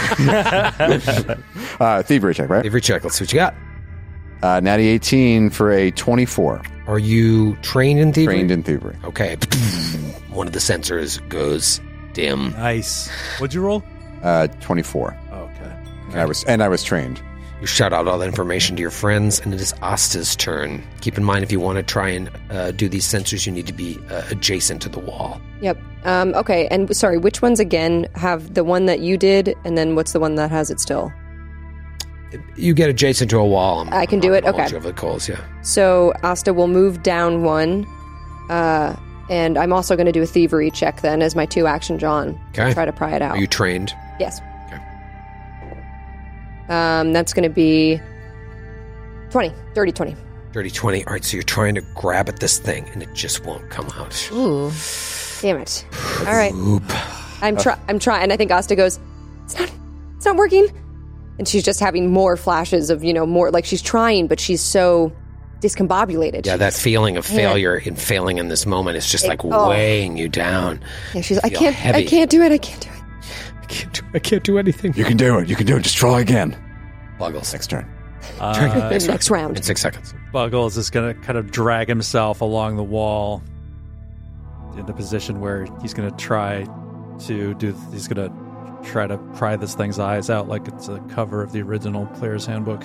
Uh, thievery check, right? Thievery check. Let's see what you got. Uh, natty eighteen for a twenty-four. Are you trained in thievery? Trained in thievery. Okay. One of the sensors goes dim. Nice. What'd you roll? Uh, twenty-four. Okay. And I was and I was trained. You shout out all that information to your friends, and it is Asta's turn. Keep in mind, if you want to try and uh, do these sensors, you need to be uh, adjacent to the wall. Yep. Um, okay. And sorry, which ones again have the one that you did, and then what's the one that has it still? You get adjacent to a wall. I'm, I can I'm do not it? gonna hold Okay. you over the coals, yeah. So Asta will move down one, uh, and I'm also going to do a thievery check then as my two action, John. Okay. Try to pry it out. Are you trained? Yes. Okay. Um, that's going to be twenty. Dirty twenty. Dirty twenty. All right, so you're trying to grab at this thing, and it just won't come out. Ooh. Damn it. All right. Oop. I'm try I'm trying. And I think Asta goes, it's not it's not working. And she's just having more flashes of, you know, more like she's trying, but she's so discombobulated. Yeah, that feeling of Yeah. failure and failing in this moment is just It- like oh. weighing you down. Yeah, she's I feel can't heavy. I can't do it. I can't do it. I can't do, I can't do anything. You can do it. You can do it. Just try again. Buggles. Next turn. Uh, Next, Next round. In six seconds. Buggles is going to kind of drag himself along the wall in the position where he's going to try to do. He's going to try to pry this thing's eyes out like it's a cover of the original Player's Handbook.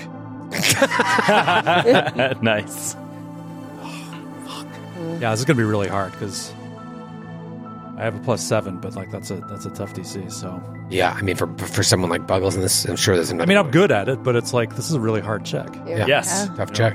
Nice. Yeah, this is going to be really hard because I have a plus seven, but like that's a that's a tough D C. So Yeah, I mean, for for someone like Buggles, and this, I'm sure there's another. I mean, I'm good at it, but it's like this is a really hard check. Yeah. Yes. Tough check.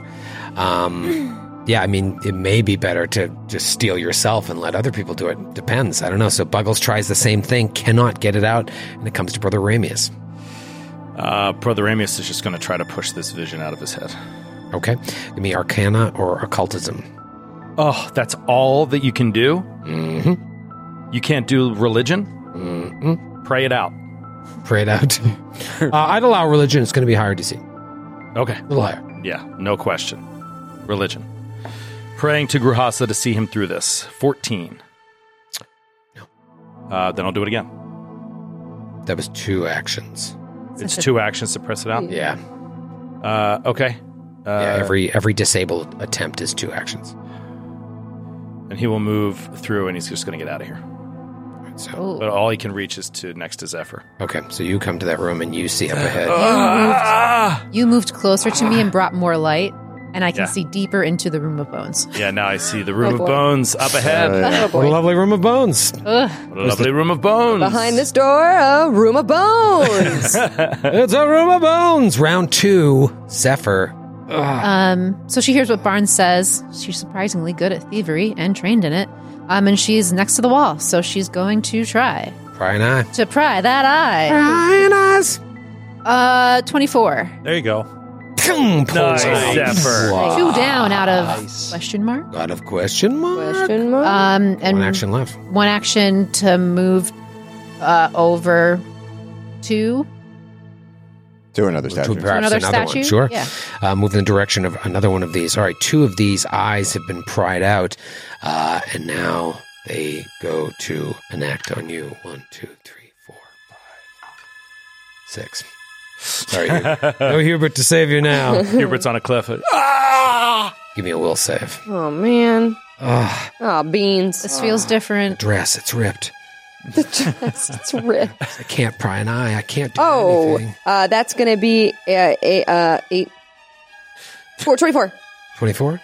Um, yeah, I mean, it may be better to just steal yourself and let other people do it. Depends. I don't know. So Buggles tries the same thing, cannot get it out, and it comes to Brother Ramius. Uh, Brother Ramius is just going to try to push this vision out of his head. Okay. Give me Arcana or Occultism. Oh, that's all that you can do? Mm-hmm. You can't do religion? Mm-hmm. Pray it out. Pray it out. uh, I'd allow religion. It's going to be higher D C. Okay. A little higher. Yeah, no question. Religion. Praying to Gruhasa to see him through this. fourteen. No. Uh, then I'll do it again. That was two actions. It's two actions to press it out? Yeah. Uh, okay. Uh, yeah. Every every disabled attempt is two actions. And he will move through and he's just going to get out of here. So, Ooh. But all he can reach is to next to Zephyr. okay. So you come to that room and you see up ahead. You moved closer to me and brought more light, and I can Yeah. see deeper into the room of bones. Yeah, now I see the room Oh, of boy. bones up ahead. Oh, What a boy. lovely room of bones. Ugh. What a lovely room of bones. Behind this door, a room of bones. It's a room of bones. Round two. Zephyr. Um, so she hears what Barnes says. She's surprisingly good at thievery and trained in it. Um, and she's next to the wall, so she's going to try Pry an eye. to pry that eye. Pry an eyes. Uh, twenty-four. There you go. Pulls Nice, out. Zephyr. Wow. Two down out of question mark. Out of question mark. Question mark? Um, and One action left. one action to move uh, over to To another statue. To perhaps another another statue? one. Sure. Yeah. Uh, move in the direction of another one of these. All right. Two of these eyes have been pried out, uh, and now they go to enact on you. One, two, three, four, five, six. Sorry, Hubert. No Hubert to save you now. Hubert's on a cliff. Give me a will save. Oh, man. Ugh, Oh, beans. This feels different. dress, it's ripped. The dress, it's ripped. I can't pry an eye. I can't do Oh, anything. uh, that's going to be uh, a, uh, eight. Four, twenty-four. twenty-four?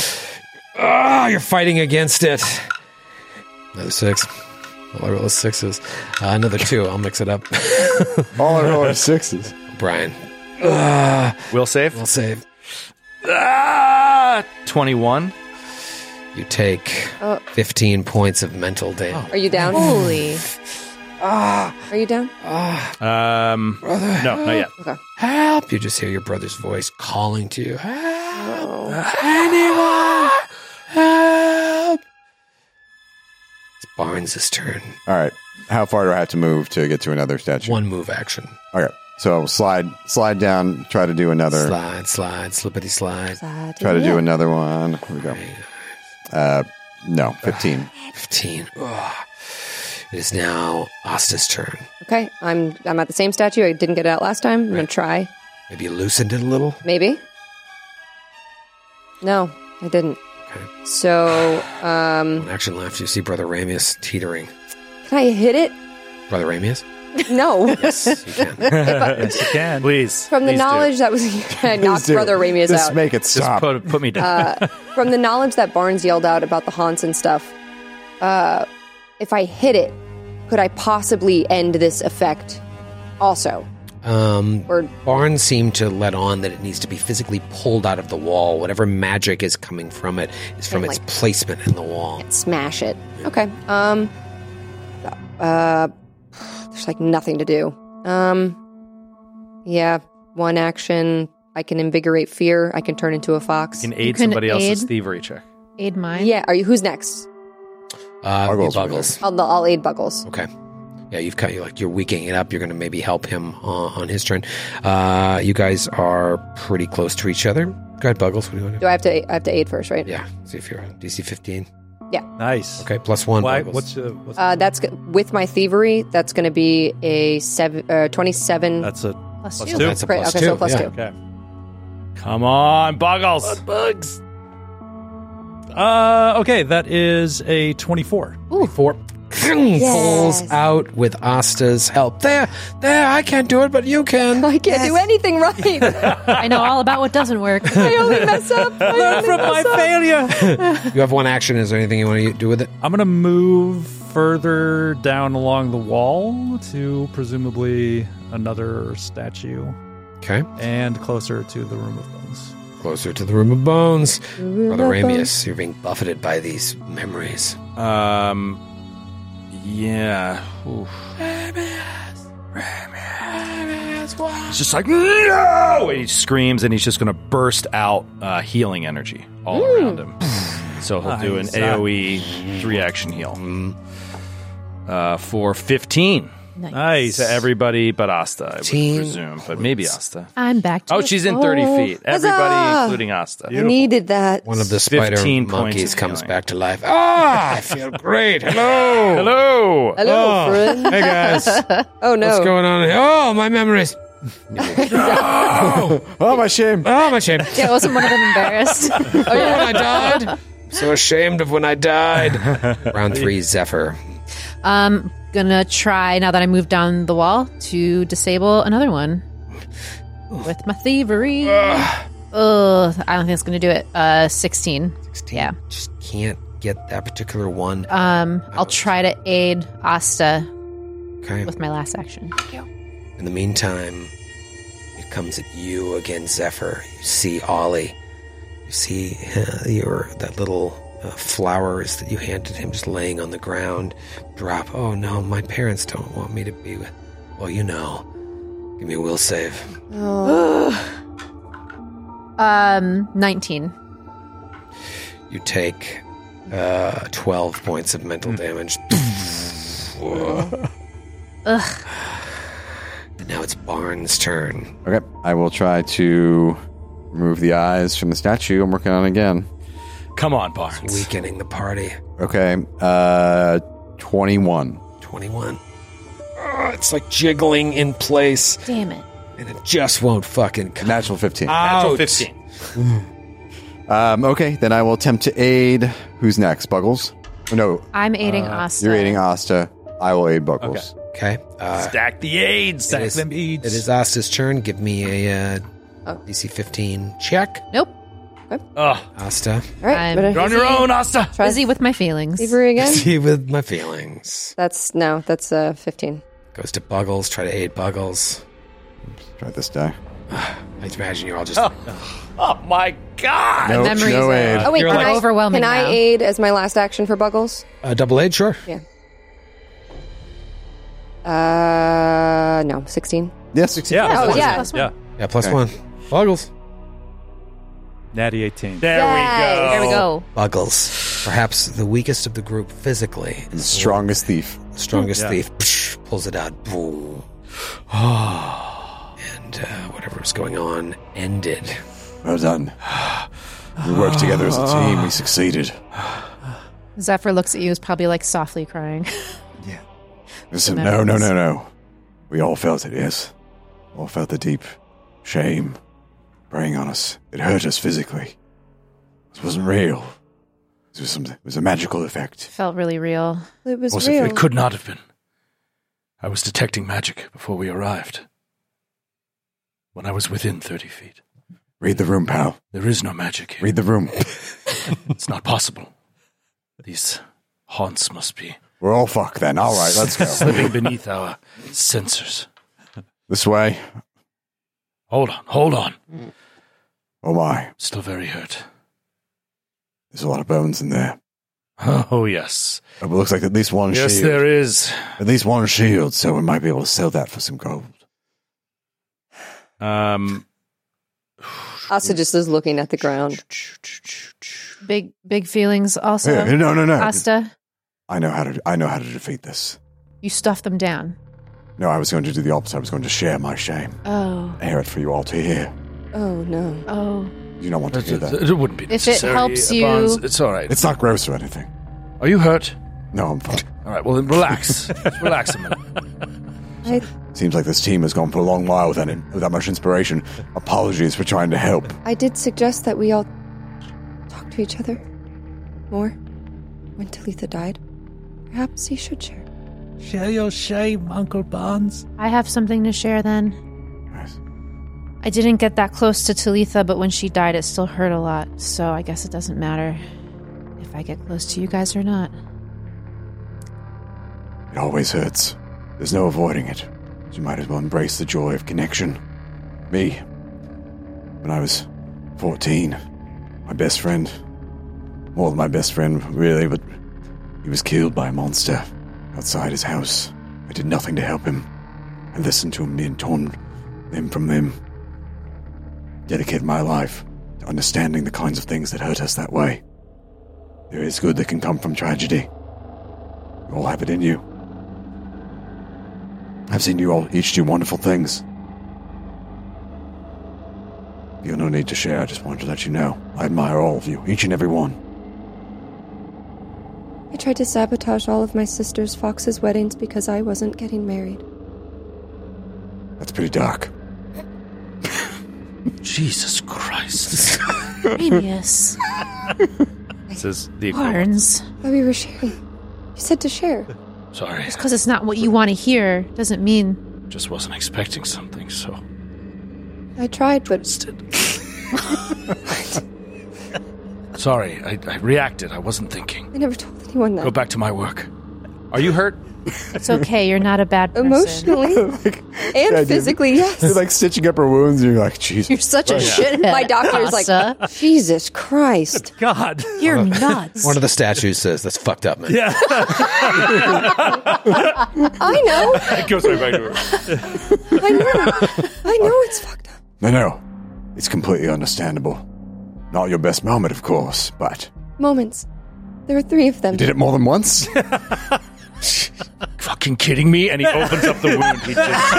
Ah, you're fighting against it. Another six. All I roll is sixes. Uh, another two. I'll mix it up. All I roll are sixes. Brian. Ah, Will save? will save. Ah, twenty-one. You take fifteen points of mental damage. Are you down? Holy. Are you down? Um, no, not yet. Okay. Help! You just hear your brother's voice calling to you. Help! Oh. Anyone! Help! It's Barnes' turn. All right. How far do I have to move to get to another statue? One move action. Okay. So slide, slide down. Try to do another. Slide, slide, slippity slide. Try to do another one. Here we go. Uh, no, fifteen. fifteen. Ugh. It is now Asta's turn. Okay, I'm I'm at the same statue. I didn't get it out last time. I'm gonna try. Maybe you loosened it a little. Maybe. No, I didn't. Okay. So, um, One action left. You see Brother Ramius teetering. can I hit it? Brother Ramius? No. Yes, you can. Yes, you can. Please. From the please do. knowledge that was I knocked do. Brother Ramius Just out. make it Just stop. put, put me down. From the knowledge that Barnes yelled out about the haunts and stuff, uh, if I hit it, could I possibly end this effect also? Um, Or Barnes seemed to let on that it needs to be physically pulled out of the wall. Whatever magic is coming from it is from And, its like- placement in the wall. smash it? Okay. Um. Uh. There's like nothing to do. Um. Yeah. One action. I can invigorate fear. I can turn into a fox. You can aid can somebody else's aid- thievery check. Aid mine. Yeah. Are you? Who's next? Uh, Buggles. Buggles. I'll, I'll aid Buggles. Okay. Yeah, you've kind of like you're weakening it up. You're going to maybe help him uh, on his turn. Uh, you guys are pretty close to each other. Go ahead, Buggles. What do you want to do? Do I have to? I have to aid first, right? Yeah. See if you're on D C fifteen. Nice. Okay, plus one. Why, Buggles. what's, uh, what's Uh, that's go- with my thievery. That's going to be a seven, uh, twenty-seven. That's a Plus Plus two. two. That's a Great, plus okay, two. so plus yeah. two. okay. Come on, Buggles. Bugs. Uh, okay, that is a twenty-four. Four. Pulls out with Asta's help. There, there. I can't do it, but you can. I can't do anything right. I know all about what doesn't work. I only mess up. I only From mess my up. failure. You have one action. Is there anything you want to do with it? I'm gonna move further down along the wall to presumably another statue Okay. and closer to the Room of Bones. Closer to the Room of Bones. Brother of Ramius, you're being buffeted by these memories. Um, yeah. Oof. He's just like, no! And he screams, and he's just going to burst out uh, healing energy all around him. So he'll do an Nice. A O E three-action heal uh, for fifteen Nice. to everybody but Asta, I would fifteen presume. But maybe Asta. I'm back to Oh, the she's in full. thirty feet. Everybody, Huzzah! including Asta. I needed that. One of the spider fifteen points monkeys of comes healing. back to life. Ah, I feel great. Hello. Hello! Hello, friend. Hey, guys. Oh no. What's going on here? Oh, my memories. Oh, my shame. Oh, my shame. Yeah, wasn't one of them embarrassed? Oh, when I died. I'm so ashamed of when I died. Round three, Zephyr. Um, gonna try now that I moved down the wall to disable another one with my thievery. Ugh, I don't think it's gonna do it. Uh, sixteen. sixteen. Yeah. Just can't get that particular one. Um, I'll try to aid Asta Okay. with my last action. In the meantime, it comes at you again, Zephyr. You see Ollie. You see uh, your that little uh, flowers that you handed him just laying on the ground. Drop. Oh no, my parents don't want me to be with. Well, you know. Give me a will save. Um, nineteen. You take uh, twelve points of mental damage. Ugh. And now it's Barnes' turn. Okay, I will try to remove the eyes from the statue. I'm working on it again. Come on, Barnes. Weakening the party. Okay, uh, twenty-one. twenty-one. Oh, it's like jiggling in place, Damn it. and it just won't fucking come Natural fifteen. Natural out. fifteen. Um, okay, then I will attempt to aid. Who's next? Buggles? Oh, no, I'm aiding Asta. you're aiding Asta. I will aid Buggles. Okay. Uh, Stack the aids. it Stack is, them aids. it is Asta's turn. Give me a uh, Oh. D C fifteen check. Nope. Ugh. Asta. All right, I'm but I- You're on your own, Asta. try Busy with my feelings. thievery again. See with my feelings. That's no. That's uh, fifteen. Goes to Buggles. Try to aid Buggles. Try this die. I imagine you're all just. Oh my God. No, memories no are- aid. Oh wait, You're can like I, overwhelming Can I now. aid as my last action for Buggles? Uh, double aid, sure. Uh, no, sixteen. Yes, Yeah. Oh, yeah. Plus one. Yeah. Yeah, plus Okay. one. Buggles. Natty eighteen. There we Yay. go. There we go. Buggles. Perhaps the weakest of the group physically. The strongest thief. Strongest Yeah. thief. Psh, pulls it out. Boom. And uh, whatever was going on ended. Well done. We worked together as a team. We succeeded. Zephyr looks at you, is probably like softly crying. Listen, no, no, no, no. We all felt it, yes. All felt the deep shame preying on us. It hurt us physically. This wasn't real. This was, some, it was a magical effect. Felt really real. It was Also, real. It could not have been. I was detecting magic before we arrived. When I was within thirty feet. Read the room, pal. There is no magic here. Read the room. It's not possible. These haunts must be We're all fucked then. All right, let's go. slipping beneath our sensors. This way. Hold on, hold on. Oh my. Still very hurt. There's a lot of bones in there. Oh, yes. It looks like at least one Yes, shield. there is. At least one shield, so we might be able to sell that for some gold. Um, Asta just is looking at the ground. Big, big feelings also. Hey, no, no, no. Asta, I know how to. I know how to defeat this. you stuffed them down. No, I was going to do the opposite. I was going to share my shame, Oh. air it for you all to hear. Oh, no. Oh. You don't want to do that. It wouldn't be If it necessary. helps you- Barnes. It's all right. It's not gross or anything. Are you hurt? No, I'm fine. All right, well, then relax. Just relax a minute. I, Seems like this team has gone for a long while without, without much inspiration. Apologies for trying to help. I did suggest that we all talk to each other more when Talitha died. Perhaps he should share. Share your shame, Uncle Barnes. I have something to share then. Nice. I didn't get that close to Talitha, but when she died, it still hurt a lot. So I guess it doesn't matter if I get close to you guys or not. It always hurts. There's no avoiding it. You might as well embrace the joy of connection. Me, when I was fourteen, my best friend, more than my best friend, really, but he was killed by a monster outside his house. I did nothing to help him. I listened to him being torn limb from limb. Dedicated my life to understanding the kinds of things that hurt us that way. There is good that can come from tragedy. You all have it in you. I've seen you all each do wonderful things. You have no need to share, I just wanted to let you know. I admire all of you, each and every one. I tried to sabotage all of my sister's Fox's weddings because I wasn't getting married. That's pretty dark. Jesus Christ. Ramius. This is the equivalent. Barnes. Thought we were sharing. You said to share. Sorry. Just because it's not what you want to hear doesn't mean... Just wasn't expecting something, so... I tried, but Sorry, I, I reacted. I wasn't thinking. I never told anyone that. Go back to my work. Are you hurt? It's okay, you're not a bad person. Emotionally like, and yeah, physically, yes. You're like stitching up her wounds, and you're like, Jesus. You're such a shithead. My doctor's like, Asta. Jesus Christ. God. You're nuts. One of the statues says, that's fucked up, man. Yeah. I know. It goes right back to her. I know. I know it's fucked up. No, no. It's completely understandable. Not your best moment, of course, but... Moments. There were three of them. You did it more than once? Fucking kidding me? And he opens up the wound. He just...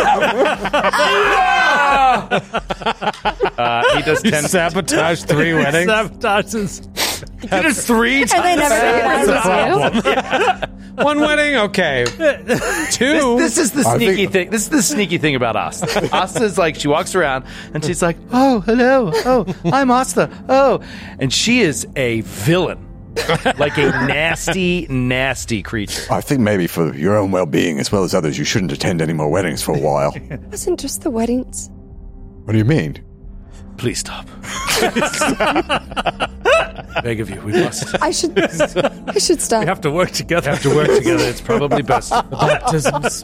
uh, he does ten... Sabotage three weddings. Sabotages. He did it three times. And they never recognize you. One wedding, okay. Two. This is the I sneaky think- thing. This is the sneaky thing about Asta. Asta's like, she walks around and she's like, oh, hello. Oh, I'm Asta. Oh. And she is a villain. Like a nasty, nasty creature. I think maybe for your own well-being as well as others, you shouldn't attend any more weddings for a while. It wasn't just the weddings. What do you mean? Please stop. Beg of you, we must. I should I should stop. We have to work together. Have to work together. It's probably best. Baptisms.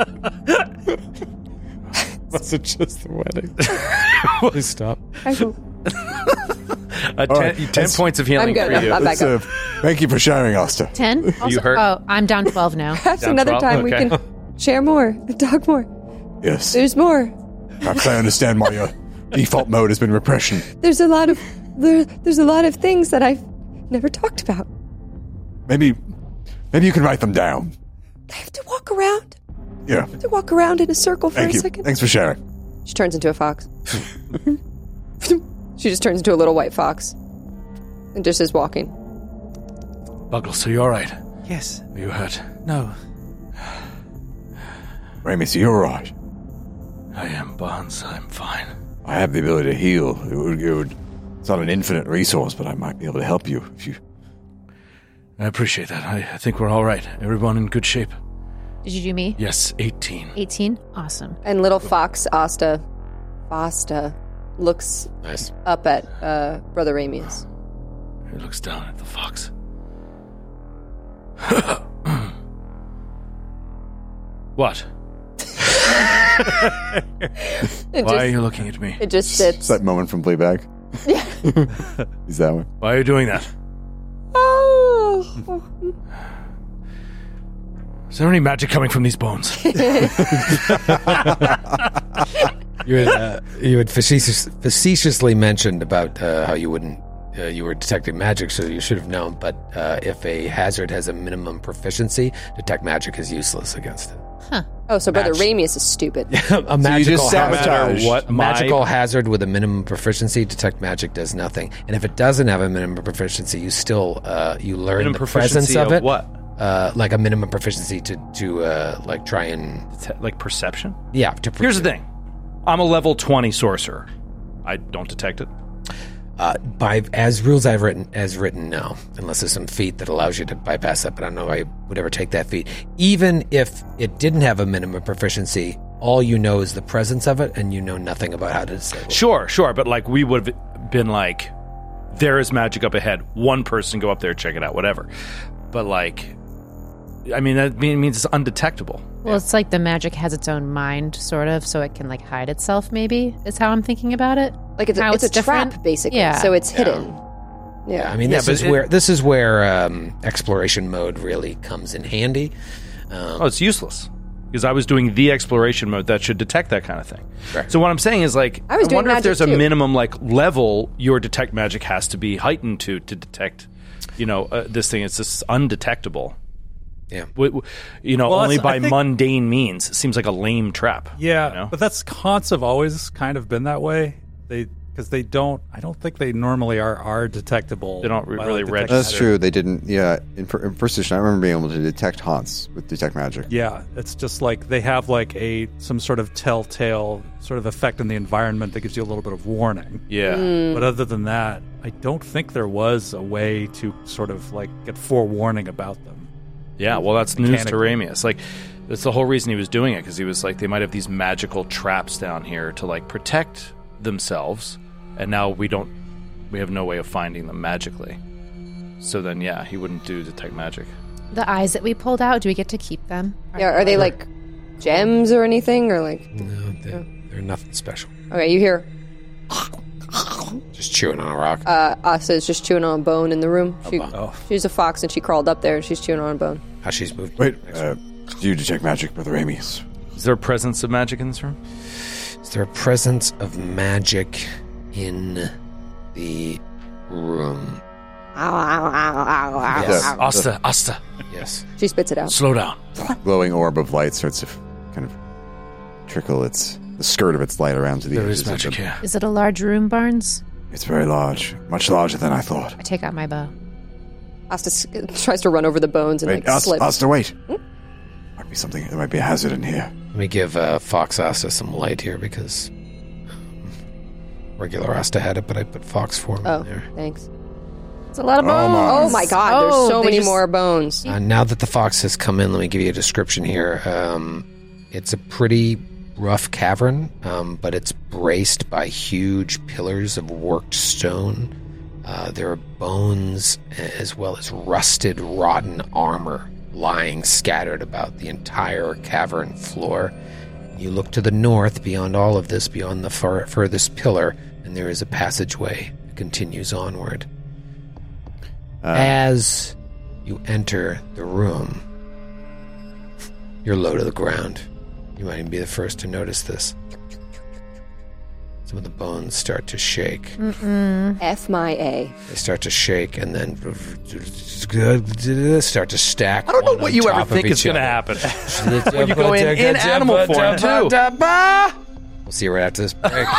Was it just the wedding? Please stop. I hope. Uh, ten, right. ten That's- points of healing I'm good. for you. I'm back Let's, up. uh, thank you for sharing, Asta. Ten? Also- hurt? Oh, I'm down twelve now. Perhaps Down another twelve? time we Okay. can share more, talk more. Yes. There's more. Perhaps I understand why your default mode has been repression. There's a lot of there, there's a lot of things that I've never talked about. Maybe, maybe you can write them down. I have to walk around. Yeah. I have to walk around in a circle for Thank a you. second. Thanks for sharing. She turns into a fox. She just turns into a little white fox. And just is walking. Buggles, are you all right? Yes. Are you hurt? No. Ramis, you're all right. I am, Barnes. I'm fine. I have the ability to heal. It would, it would, it's not an infinite resource, but I might be able to help you if you. I appreciate that. I, I think we're all right. Everyone in good shape. Did you do me? Yes, eighteen. eighteen? Awesome. And little fox Asta, Asta, looks Nice. up at uh, Brother Ramius. He looks down at the fox. What? It Why are just, you looking at me? it just It's sits. that moment from Fleabag. Yeah. Is that one? Why are you doing that? Oh. Is there any magic coming from these bones? You had, uh, you had facetious, facetiously mentioned about uh, how you wouldn't, uh, you were detecting magic, so you should have known. But uh, if a hazard has a minimum proficiency, detect magic is useless against it. Oh, so Brother Match. Ramius is stupid. a magical just hazard, sabotage. What a my- magical hazard with a minimum proficiency, detect magic does nothing. And if it doesn't have a minimum proficiency, you still uh, you learn Minimum the presence proficiency of of it. what? Uh, like a minimum proficiency to to uh, like try and Te- like perception? yeah. To Here's the thing. I'm a level twenty sorcerer. I don't detect it. Uh, by as rules I've written as written, no, unless there's some feat that allows you to bypass that. But I don't know if I would ever take that feat. Even if it didn't have a minimum proficiency, all you know is the presence of it, and you know nothing about how to disable it. Sure, sure, but like we would have been like, there is magic up ahead. One person go up there, check it out, whatever. But like, I mean, that mean- means it's undetectable. Well, it's like the magic has its own mind, sort of, so it can like hide itself. Maybe is how I'm thinking about it. Like it's a, How it's a it's different. trap, basically. Yeah. So it's hidden. Yeah. I mean, Yeah, this but is it- where this is where um, exploration mode really comes in handy. Um, Oh, it's useless. Because I was doing the exploration mode that should detect that kind of thing. Right. So what I'm saying is like, I was doing wonder if magic there's a too. minimum like level your detect magic has to be heightened to to detect, you know, uh, this thing. It's just undetectable. yeah. W- w- You know, Well, only that's- I by think- mundane means. It seems like a lame trap. Yeah, you know? but that's cons have always kind of been that way. They because they don't. I don't think they normally are are detectable. They don't re- by, really like, register. That's true. They didn't. Yeah, in, fir- in first edition, I remember being able to detect haunts with detect magic. Yeah, it's just like they have like a some sort of telltale sort of effect in the environment that gives you a little bit of warning. Yeah. Mm. But other than that, I don't think there was a way to sort of like get forewarning about them. Yeah, well, that's news to Mechanically. Ramius. Like, that's the whole reason he was doing it, because he was like, they might have these magical traps down here to, like, protect themselves, and now we don't, we have no way of finding them magically. So then, yeah, he wouldn't do detect magic. The eyes that we pulled out, do we get to keep them? Yeah, are they like gems or anything? Or like, No, they, they're nothing special. okay, you hear Just chewing on a rock. uh, Asa is just chewing on a bone in the room. She, Oh. She's a fox and she crawled up there and she's chewing on a bone. how she's moved. Wait, uh, do you detect magic, Brother Amius? Is there a presence of magic in this room? Is there a presence of magic in the room? Ow, ow, ow, ow, ow, Yes. ow. Asta, Asta, Yes. She spits it out. slow down. Glowing orb of light starts to f- kind of trickle its the skirt of its light around to the There edges. is of magic the- here. Is it a large room, Barnes? It's very large, much larger than I thought. I take out my bow. Asta s- tries to run over the bones and Wait, like Asta, slips. Asta, wait. Might be something. There might be a hazard in here. Let me give uh, Fox Asta some light here because um, regular Asta had it, but I put Fox form Oh, in there. thanks. It's a lot of Oh, bones. my. Oh my god, Oh, there's so they many just- more bones. Uh, now that the fox has come in, let me give you a description here. Um, it's a pretty rough cavern, um, but it's braced by huge pillars of worked stone. Uh, there are bones as well as rusted, rotten armor lying scattered about the entire cavern floor. You look to the north, beyond all of this, beyond the far, furthest pillar, and there is a passageway that continues onward. As you enter the room, you're low to the ground. You might even be the first to notice this. Some of the bones start to shake. F my A. They start to shake and then start to stack. I don't know one what on you ever top of think is each going to other. happen. When you go in in animal form, too. We'll see you right after this break.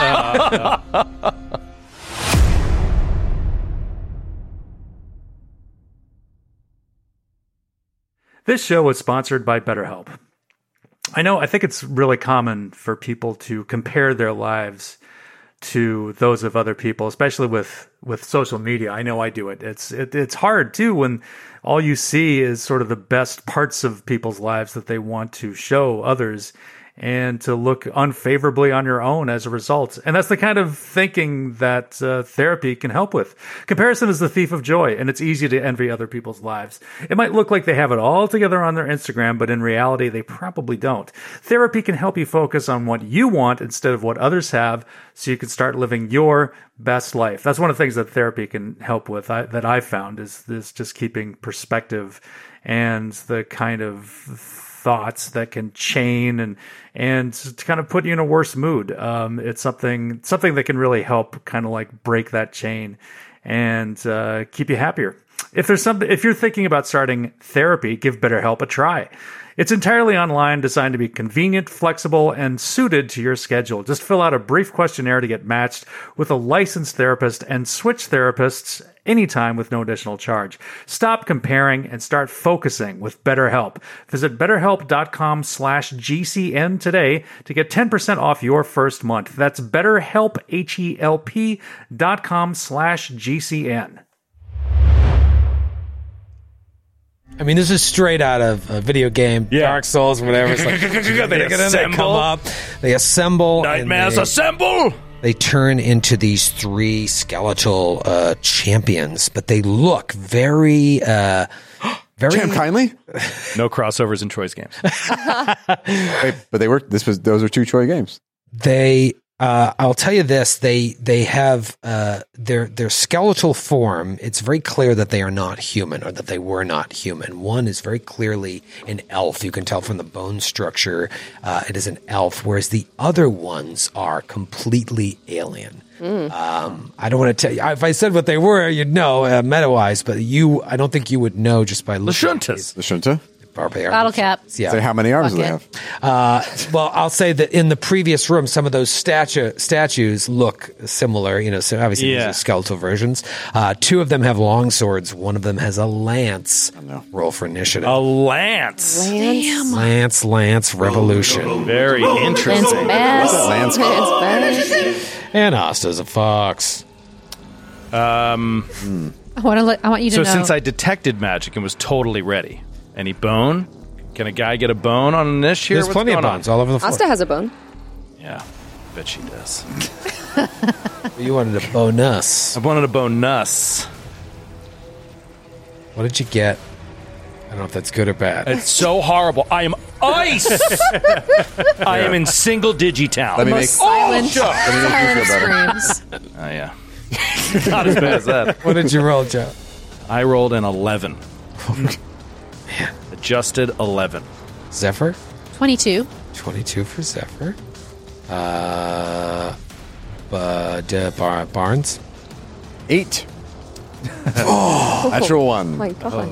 This show was sponsored by BetterHelp. I know, I think it's really common for people to compare their lives to those of other people, especially with, with social media. I know I do it. It's it, it's hard too when all you see is sort of the best parts of people's lives that they want to show others, and to look unfavorably on your own as a result. And that's the kind of thinking that uh, therapy can help with. Comparison is the thief of joy, and it's easy to envy other people's lives. It might look like they have it all together on their Instagram, but in reality, they probably don't. Therapy can help you focus on what you want instead of what others have, so you can start living your best life. That's one of the things that therapy can help with, I, that I've found, is this just keeping perspective and the kind of thoughts that can chain and and to kind of put you in a worse mood. Um, it's something something that can really help kind of like break that chain and uh, keep you happier. If there's something, if you're thinking about starting therapy, give BetterHelp a try. It's entirely online, designed to be convenient, flexible, and suited to your schedule. Just fill out a brief questionnaire to get matched with a licensed therapist and switch therapists anytime with no additional charge. Stop comparing and start focusing with BetterHelp. Visit betterhelp.com slash GCN today to get ten percent off your first month. That's betterhelp, H-E-L-P dot com slash GCN. I mean, this is straight out of a video game, Yeah. Dark Souls, whatever. It's like, They they assemble. come up, they assemble, and Nightmares they, assemble! they turn into these three skeletal uh, champions, but they look very, uh, very. Champ kindly. No crossovers in Troy's games. Wait, but they were. This was. Those are two Troy games. They, uh, I'll tell you this: they they have uh, their their skeletal form. It's very clear that they are not human, or that they were not human. One is very clearly an elf. You can tell from the bone structure; uh, it is an elf. Whereas the other ones are completely alien. Um, I don't want to tell you. If I said what they were, you'd know uh, meta-wise. But you, I don't think you would know just by looking. at Lashuntas. The Shunta. Barbarians. Battle cap. Yeah. Say how many arms do they Fuck have? Uh, well, I'll say that in the previous room, some of those statue, statues look similar. You know, so obviously Yeah. these are skeletal versions. Uh, two of them have long swords. One of them has a lance. Roll for initiative. A lance. Lance. Lance, Lance, Revolution. Very Lance interesting. Bass. Lance. Lance Bass. And Asta's a fox. I want to. Let, I want you to So know. since I detected magic and was totally ready, any bone? Can a guy get a bone on this here? There's What's plenty of going on? bones all over the floor. Asta has a bone. Yeah, bet she does. You wanted a bonus. I wanted a bonus. What did you get? I don't know if that's good or bad. It's so horrible. I am ice. I am in single digitown. Let me make. silent, Let me make you feel better. screams. Oh yeah, not as bad as that. What did you roll, Joe? I rolled an eleven. Adjusted eleven. Zephyr? Twenty-two. twenty-two for Zephyr. Uh, but, uh, Bar- Barnes? Eight. Natural one. Oh my God.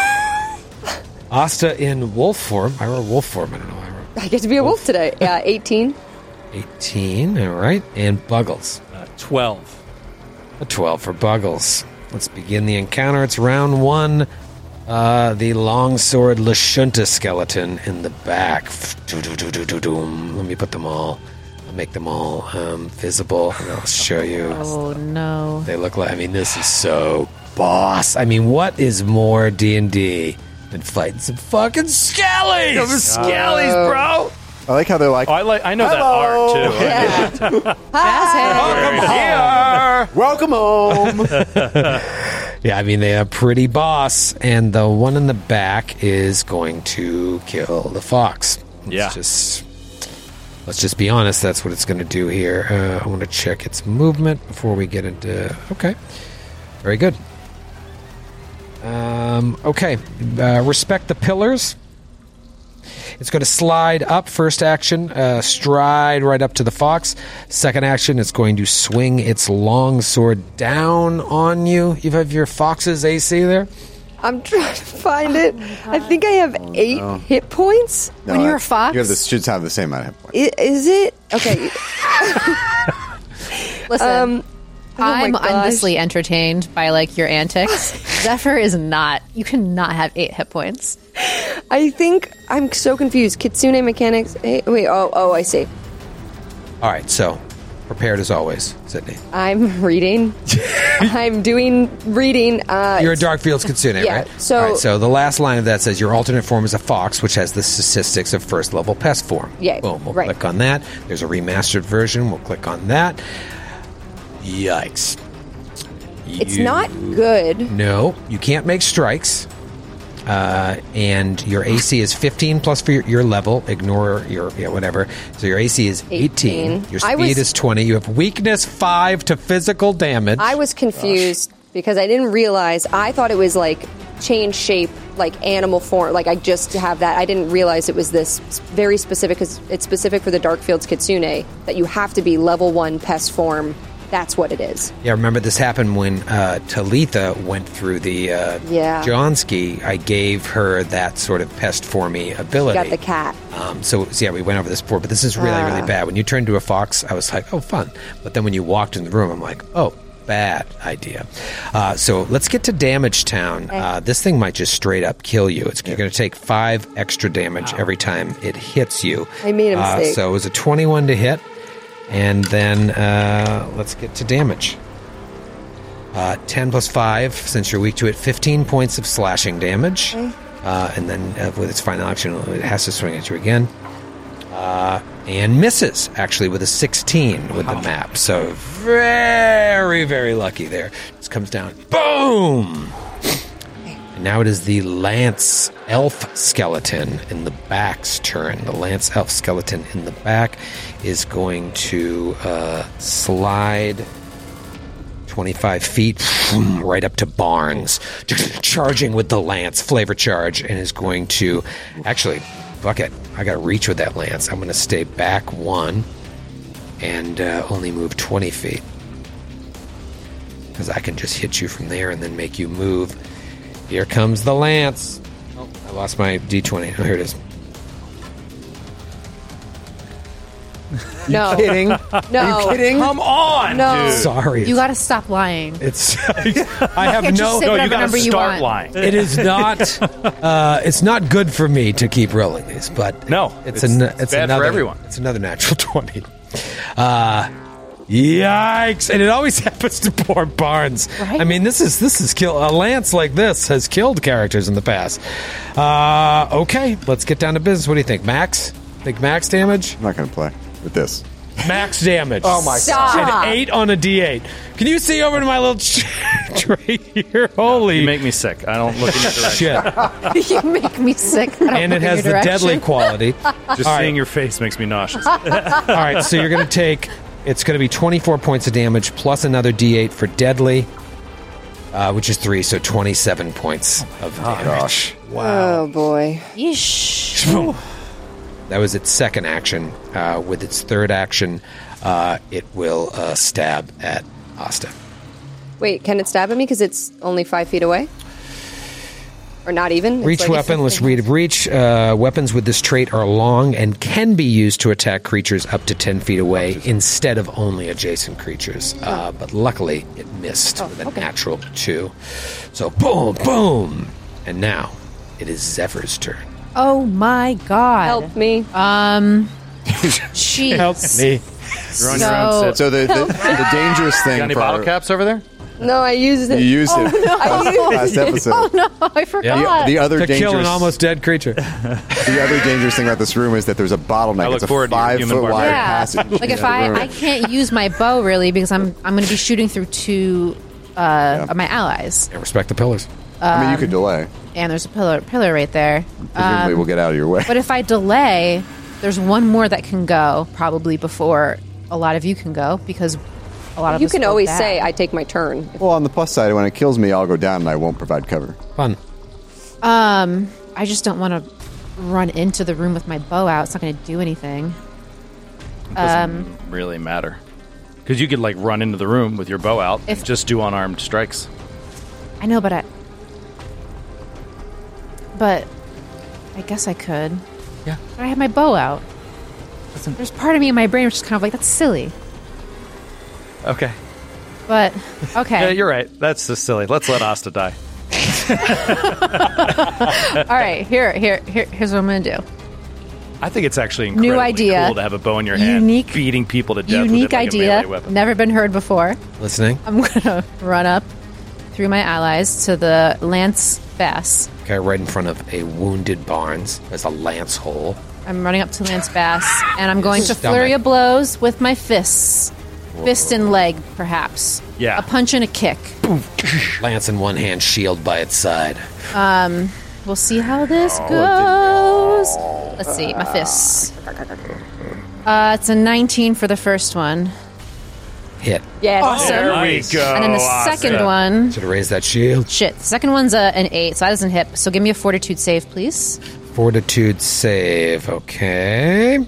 Asta in wolf form. I wrote wolf form. I don't know. I wrote I get to be a wolf today. Yeah, eighteen. eighteen. All right. And Buggles. Uh, Twelve. A twelve for Buggles. Let's begin the encounter. It's round one. Uh, the longsword Lashunta skeleton in the back. Let me put them all. I'll make them all um, visible, and I'll show you. Oh no. They look like. I mean, this is so boss. I mean, what is more D and D than fighting some fucking skellies? Skellies, bro. I like how they're like. Oh, I like. I know Hello. that art too. Yeah. Welcome home. Yeah, I mean, they are pretty boss, and the one in the back is going to kill the fox. Let's Yeah. Just, let's just be honest. That's what it's going to do here. Uh, I want to check its movement before we get into. Okay, very good. Um, okay, uh, respect the pillars. It's going to slide up. First action, uh, stride right up to the fox. Second action, it's going to swing its long sword down on you. You have your fox's A C there? I'm trying to find it. I think I have eight hit points. No, When you're that- a fox? you have this should have the same amount of hit points. I- Is it? Okay. Listen, Um, oh my I'm gosh. endlessly entertained by like your antics. Zephyr is not. You cannot have eight hit points. I think I'm so confused. Kitsune mechanics. eh, Wait. Oh. Oh. I see. All right, so prepared as always, Sydney. I'm reading. I'm doing reading. Uh, You're a Darkfields Kitsune, Yeah, right? so- All right, so the last line of that says your alternate form is a fox, which has the statistics of first level pest form. Yeah, Boom. We'll right. click on that. There's a remastered version. We'll click on that. Yikes. it's You- not good. No, you can't make strikes. Uh, and your A C is fifteen plus for your, your level. Ignore your yeah, whatever. So your A C is eighteen. eighteen. Your I speed was- is twenty. You have weakness five to physical damage. I was confused because I didn't realize. I thought it was like change shape, like animal form. Like I just have that. I didn't realize it was this very specific, because it's specific for the Darkfields Kitsune, that you have to be level one pest form. That's what it is. Yeah, remember this happened when uh, Talitha went through the uh, Yeah. Johnsky. I gave her that sort of pest formy ability. Got the cat. Um, so, so yeah, we went over this before, but this is really, really bad. When you turned into a fox, I was like, oh, fun. But then when you walked in the room, I'm like, oh, bad idea. Uh, so let's get to Damage Town. Uh, this thing might just straight up kill you. It's, you're going to take five extra damage every time it hits you. I made a Uh, mistake. so it was a twenty-one to hit. And then uh, let's get to damage. Uh, ten plus five, since you're weak to it, fifteen points of slashing damage. Uh, and then uh, with its final action, it has to swing at you again. Uh, and misses, actually, with a sixteen with the map. So very, very lucky there. This comes down. Boom! And now it is the Lance Elf Skeleton in the back's turn. The Lance Elf Skeleton in the back is going to uh, slide twenty-five feet right up to Barnes, charging with the Lance, flavor charge, and is going to actually, fuck it, I got to reach with that Lance. I'm going to stay back one and uh, only move twenty feet. Because I can just hit you from there and then make you move. Here comes the Lance. Oh, I lost my D twenty. Oh, here it is. No. Kidding? No. Are you kidding? Come on, No. dude. Sorry. You got to stop lying. It's. I have Just no. say No, whatever you gotta number you start want. lying. It is not. Uh, it's not good for me to keep rolling these, but No, it's, it's- an, it's it's bad for another, everyone. It's another natural twenty. Uh, yikes! And it always happens to poor Barnes. Right? I mean, this is this is kill a lance like this has killed characters in the past. Uh, okay, let's get down to business. What do you think, Max? Think max damage? I'm not going to play with this. Max damage. Oh my Stop. An eight on a D eight. Can you see over to my little tray here? Holy You make me sick. I don't look in your direction. shit! You make me sick. I don't And it look in has your the direction. deadly quality. Just All seeing right. your face makes me nauseous. All right, so you're going to take. It's going to be twenty-four points of damage plus another D eight for deadly, uh, which is three, so twenty-seven points of damage. Oh boy. Yeesh. That was its second action. Uh, with its third action, uh, it will uh, stab at Asta. Wait, can it stab at me because it's only five feet away? Or not even? It's Reach like weapon. it's- Let's read. Reach uh, weapons with this trait are long and can be used to attack creatures up to ten feet away instead of only adjacent creatures. Uh, but luckily, it missed with a okay. natural two. So boom, boom, and now it is Zephyr's turn. Oh my god. Help me. Um. Jeez. Help me. You're on So- your own, Sid. So the, the, the dangerous thing Got any for bottle our- caps over there? No, I used it. you used it I used last episode. Oh no, I forgot. The, the other To kill an dangerous, almost dead creature. the other dangerous thing about this room is that there's a bottleneck. I look It's a forward to your five human foot wide barbarian. yeah. passage. Like if into the I, room. I can't use my bow really because I'm I'm going to be shooting through two uh, of my allies, And respect the pillars. I mean, you could delay. and there's a pillar pillar right there. Presumably, we'll get out of your way. But if I delay, there's one more that can go probably before a lot of you can go because a lot of You us can go always back. say, I take my turn. Well, on the plus side, when it kills me, I'll go down and I won't provide cover. Fun. Um, I just don't want to run into the room with my bow out. It's not going to do anything. It doesn't really matter. Because you could, like, run into the room with your bow out If- and just do unarmed strikes. I know, but I. But I guess I could. Yeah. But I have my bow out. There's part of me in my brain which is kind of like, that's silly. Okay. But, okay. Yeah, you're right. That's just silly. Let's let Asta die. All right, here, here, here, here's what I'm going to do. I think it's actually New incredibly idea. cool to have a bow in your hand, Unique- beating people to death with Unique it like a idea. melee weapon. Never been heard before. Listening. I'm going to run up through my allies to the Lance Bass. Okay, right in front of a wounded Barnes. There's a lance hole. I'm running up to Lance Bass, and I'm going to Stomach. flurry of blows with my fists. Fist and leg, perhaps. Yeah. A punch and a kick. Lance in one hand, shield by its side. We'll see how this goes. Let's see, my fists. Uh, it's a nineteen for the first one. hit. Yeah. Awesome. There Nice. we go. And then the Oscar. second one, Should have raised that shield. shit, the second one's a, an eight, so that doesn't hit. So give me a fortitude save, please. Fortitude save. Okay.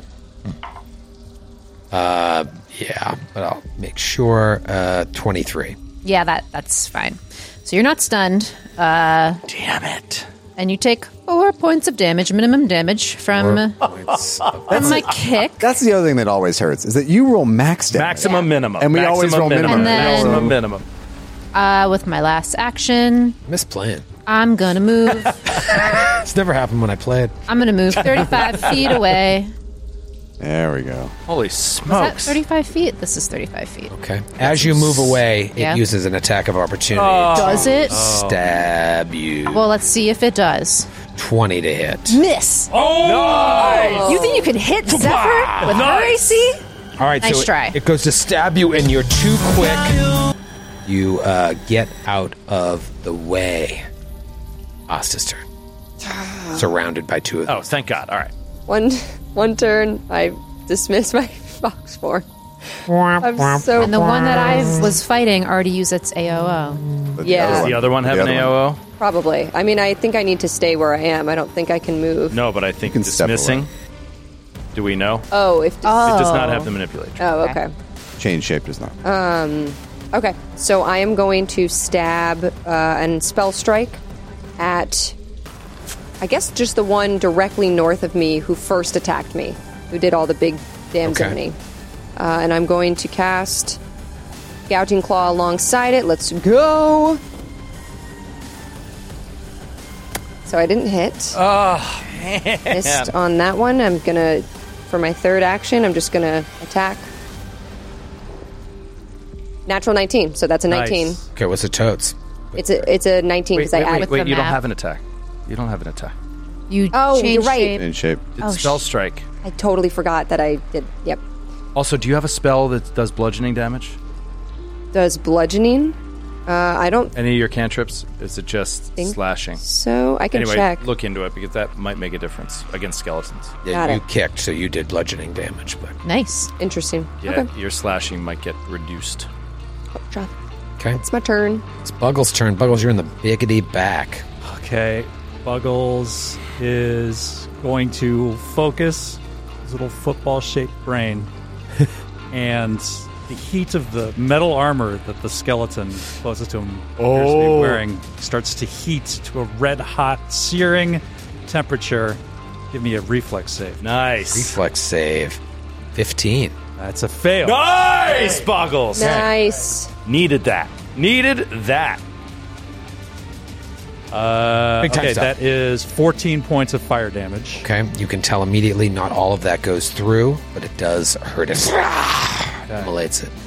Uh, yeah, but I'll make sure. Uh, twenty-three. Yeah, that that's fine. So you're not stunned, uh, Damn it. and you take four points of damage, minimum damage from Points of- from my kick. That's the other thing that always hurts is that you roll max damage. Maximum minimum. And we Maximum always roll minimum. And then- Maximum minimum. Uh, with my last action, Miss playing. I'm gonna move. It's never happened when I played. I'm gonna move thirty-five feet away. There we go. Holy Is that smokes. thirty-five feet? This is thirty-five feet. Okay. As you move away, Yeah. it uses an attack of opportunity Does it? to stab you. Well, let's see if it does. twenty to hit. Miss. Oh, You think you can hit Zephyr with her A C? All right, Nice so it- try. It, goes to stab you, and you're too quick. You uh, get out of the way. Asta's turn. Surrounded by two of them. Oh, thank God. All right. One one turn, I dismiss my fox form. I'm so And the one that I was fighting already used its A O O. But Yeah. other Does the other one have the an other A O O? probably. I mean, I think I need to stay where I am. I don't think I can move. No, but I think can step dismissing. away. Do we know? Oh, if It does not have the manipulate. oh, okay. Change shape does not. Okay, so I am going to stab uh, and spell strike at, I guess, just the one directly north of me who first attacked me, who did all the big dams Okay. at me. Uh, and I'm going to cast Gouging Claw alongside it. Let's go! So I didn't hit. Oh, Missed on that one. I'm gonna, for my third action, I'm just gonna attack. Natural nineteen, so that's a nineteen. Nice. Okay, what's the totes? It's a it's a nineteen Wait, because wait, I wait, added. wait, the you don't map. have an attack. You don't have an attack. You Oh, changed you're right. shape. In shape. It's Oh, spell sh- strike. I totally forgot that I did. Yep. Also, do you have a spell that does bludgeoning damage? Does bludgeoning? Uh, I don't Any of your cantrips? Is it just think slashing? so. I can Anyway, check. look into it because that might make a difference against skeletons. Yeah, Got you it. kicked, so you did bludgeoning damage, but Nice. Interesting. Yeah, Okay. your slashing might get reduced. Drop. okay. It's my turn. It's Buggles' turn. Buggles, you're in the biggity back. Okay, Buggles is going to focus his little football-shaped brain, and the heat of the metal armor that the skeleton closest to him appears to be wearing starts to heat to a red-hot, searing temperature. Give me a reflex save. Nice. Reflex save. fifteen. That's a fail. Nice, Boggles. Nice. Needed that. Needed that. Uh, Big time okay, stuff. that is fourteen points of fire damage. Okay, you can tell immediately not all of that goes through, but it does hurt it. Immolates it.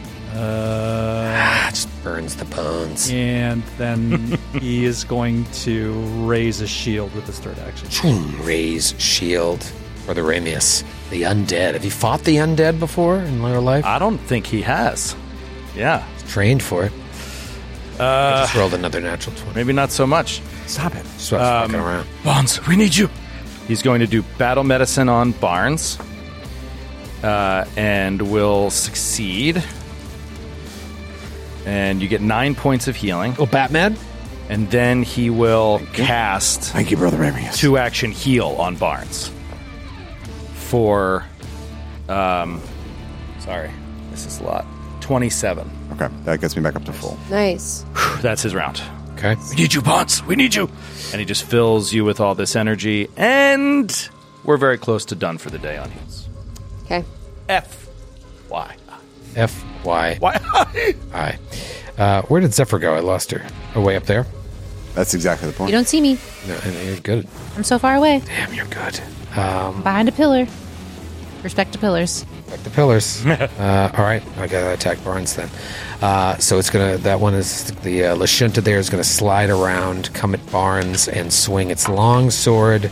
Uh, It just burns the bones. and then he is going to raise a shield with his third action. Boom, raise shield for the Ramius. The undead. Have you fought the undead before in your life? I don't think he has. Yeah, Trained for it. I Uh, just rolled another natural twenty. maybe not so much. Stop it. Just was Um, fucking around. Barnes, we need you. He's going to do battle medicine on Barnes, uh, and will succeed. And you get nine points of healing, Oh, Batman? and then he will cast Thank you, Brother Ramius. two action heal on Barnes for, um, sorry, this is a lot. Twenty-seven. Okay, that gets me back up to full. Nice. That's his round. Okay. We need you, Barnes. We need you. And he just fills you with all this energy, and we're very close to done for the day on heals. Okay. F Y F Y Y. I. Uh, where did Zephyr go? I lost her. Oh, way up there? That's exactly the point. You don't see me. No, you're good. I'm so far away. Damn, you're good. Um, Behind a pillar. Respect to pillars. Like the pillars. uh, all right, I gotta attack Barnes then. Uh, so it's gonna. That one is the uh, Lashunta. There is gonna slide around, come at Barnes, and swing its long sword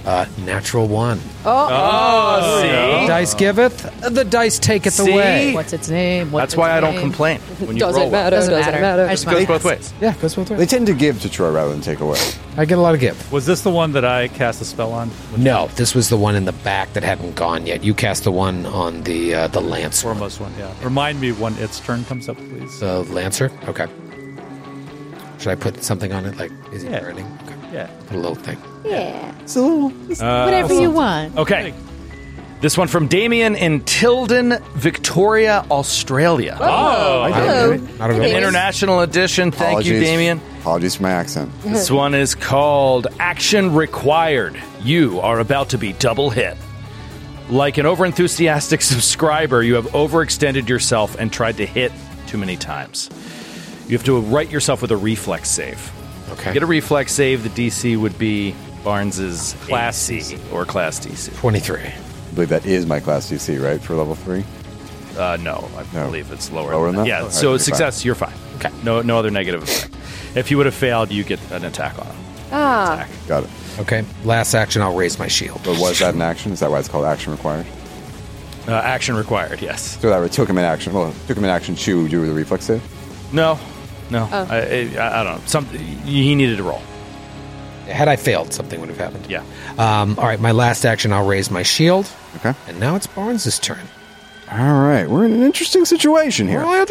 Uh, natural one. Oh, see? Dice giveth, the dice taketh See? away. What's its name? What's That's why its I don't name? complain when you Doesn't roll. matter. Doesn't Doesn't matter. matter. I just It goes wanna both ask. ways. Yeah, goes both They ways. tend to give to Troy rather than take away. I get a lot of give. Was this the one that I cast a spell on? No, this was the one in the back that hadn't gone yet. You cast the one on the uh, the Lancer. Foremost one, yeah. Remind me when its turn comes up, please. The Lancer? Okay. Should I put something on it? Like, is he Yeah. burning? Okay. Yeah. Put a little thing. Yeah. It's a little. Whatever you want. Okay. This one from Damien in Tilden, Victoria, Australia. Oh, I hello. did it. Not a An really- international edition. Thank Apologies. you, Damien. Apologies for my accent. This one is called Action Required. You are about to be double hit. Like an overenthusiastic subscriber, you have overextended yourself and tried to hit too many times. You have to right yourself with a reflex save. Okay. Get a reflex save, the D C would be Barnes's Class C or Class D C. twenty-three. I believe that is my class D C, right, for level three? Uh, no, I No. believe it's lower, Lower than that? Yeah, All right, so you're success, you're fine. Okay. No, no other negative effect. If you would have failed, you get an attack on him. Ah. Attack. Got it. Okay. Last action, I'll raise my shield. But was that an action? Is that why it's called action required? Uh, action required. Yes. So that took him in action. Well, took him in action. Chew, do the reflex save. No. No. I, I, I don't know. Some he needed to roll. Had I failed, something would have happened. Yeah. Um, all right, my last action, I'll raise my shield. Okay. And now it's Barnes' turn. All right, we're in an interesting situation here. All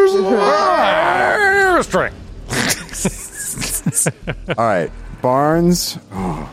right, Barnes. Oh.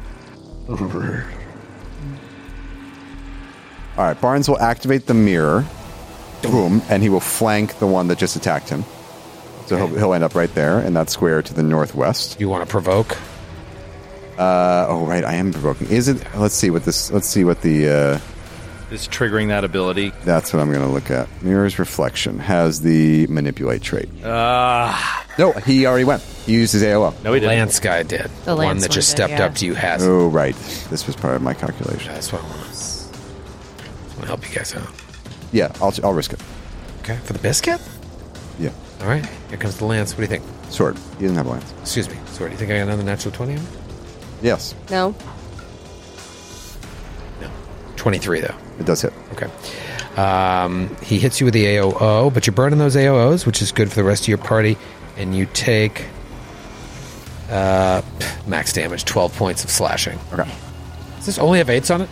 All right, Barnes will activate the mirror. Boom, and he will flank the one that just attacked him. So he'll, he'll end up right there in that square to the northwest. Do you want to provoke? Uh, oh, right, I am provoking. Is it? Let's see what this. Let's see what the. Uh, Is triggering that ability. that's what I'm going to look at. Mirror's reflection has the manipulate trait. Ah. No, he already went. He used his A O O. No, he didn't. Lance guy did. The one Lance that one just did, stepped yeah. up to you has. Oh, right. This was part of my calculation. That's what I want. Just want to help you guys out. Yeah, I'll, I'll risk it. Okay, for the biscuit? Yeah. All right, here comes the Lance. What do you think? Sword. He doesn't have a lance. Excuse me. Sorry, do you think I got another natural twenty on me? Yes, No. No. twenty-three, though. it does hit. Okay. Um, he hits you with the A O O, but you're burning those A O Os, which is good for the rest of your party, and you take uh, max damage, twelve points of slashing. Okay. Does this only have eights on it?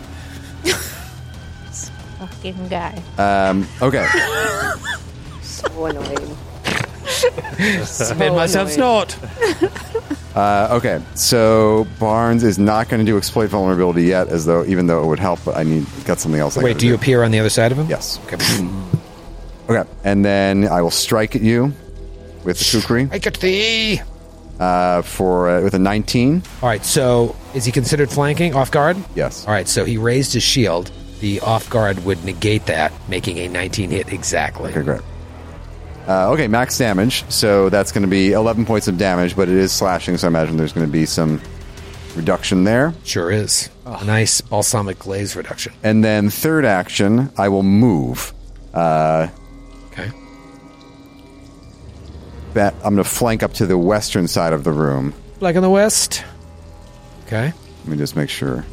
Fucking guy. Um, okay. So annoying. I made myself annoying. snort. Uh, okay. So Barnes is not going to do exploit vulnerability yet, as though even though it would help, but I need got something else. I Wait, gotta do you appear on the other side of him? Yes. Okay. Okay. And then I will strike at you with the kukri I get thee. uh, for uh, with a nineteen. All right, so is he considered flanking, off guard? Yes. All right, so he raised his shield. The off guard would negate that, making a nineteen hit exactly. Okay, great. Uh, okay, max damage. So that's going to be eleven points of damage, but it is slashing, so I imagine there's going to be some reduction there. Sure is. A nice balsamic glaze reduction. And then third action, I will move. Uh, Okay. bet I'm going to flank up to the western side of the room. Black in the west. Okay. Let me just make sure.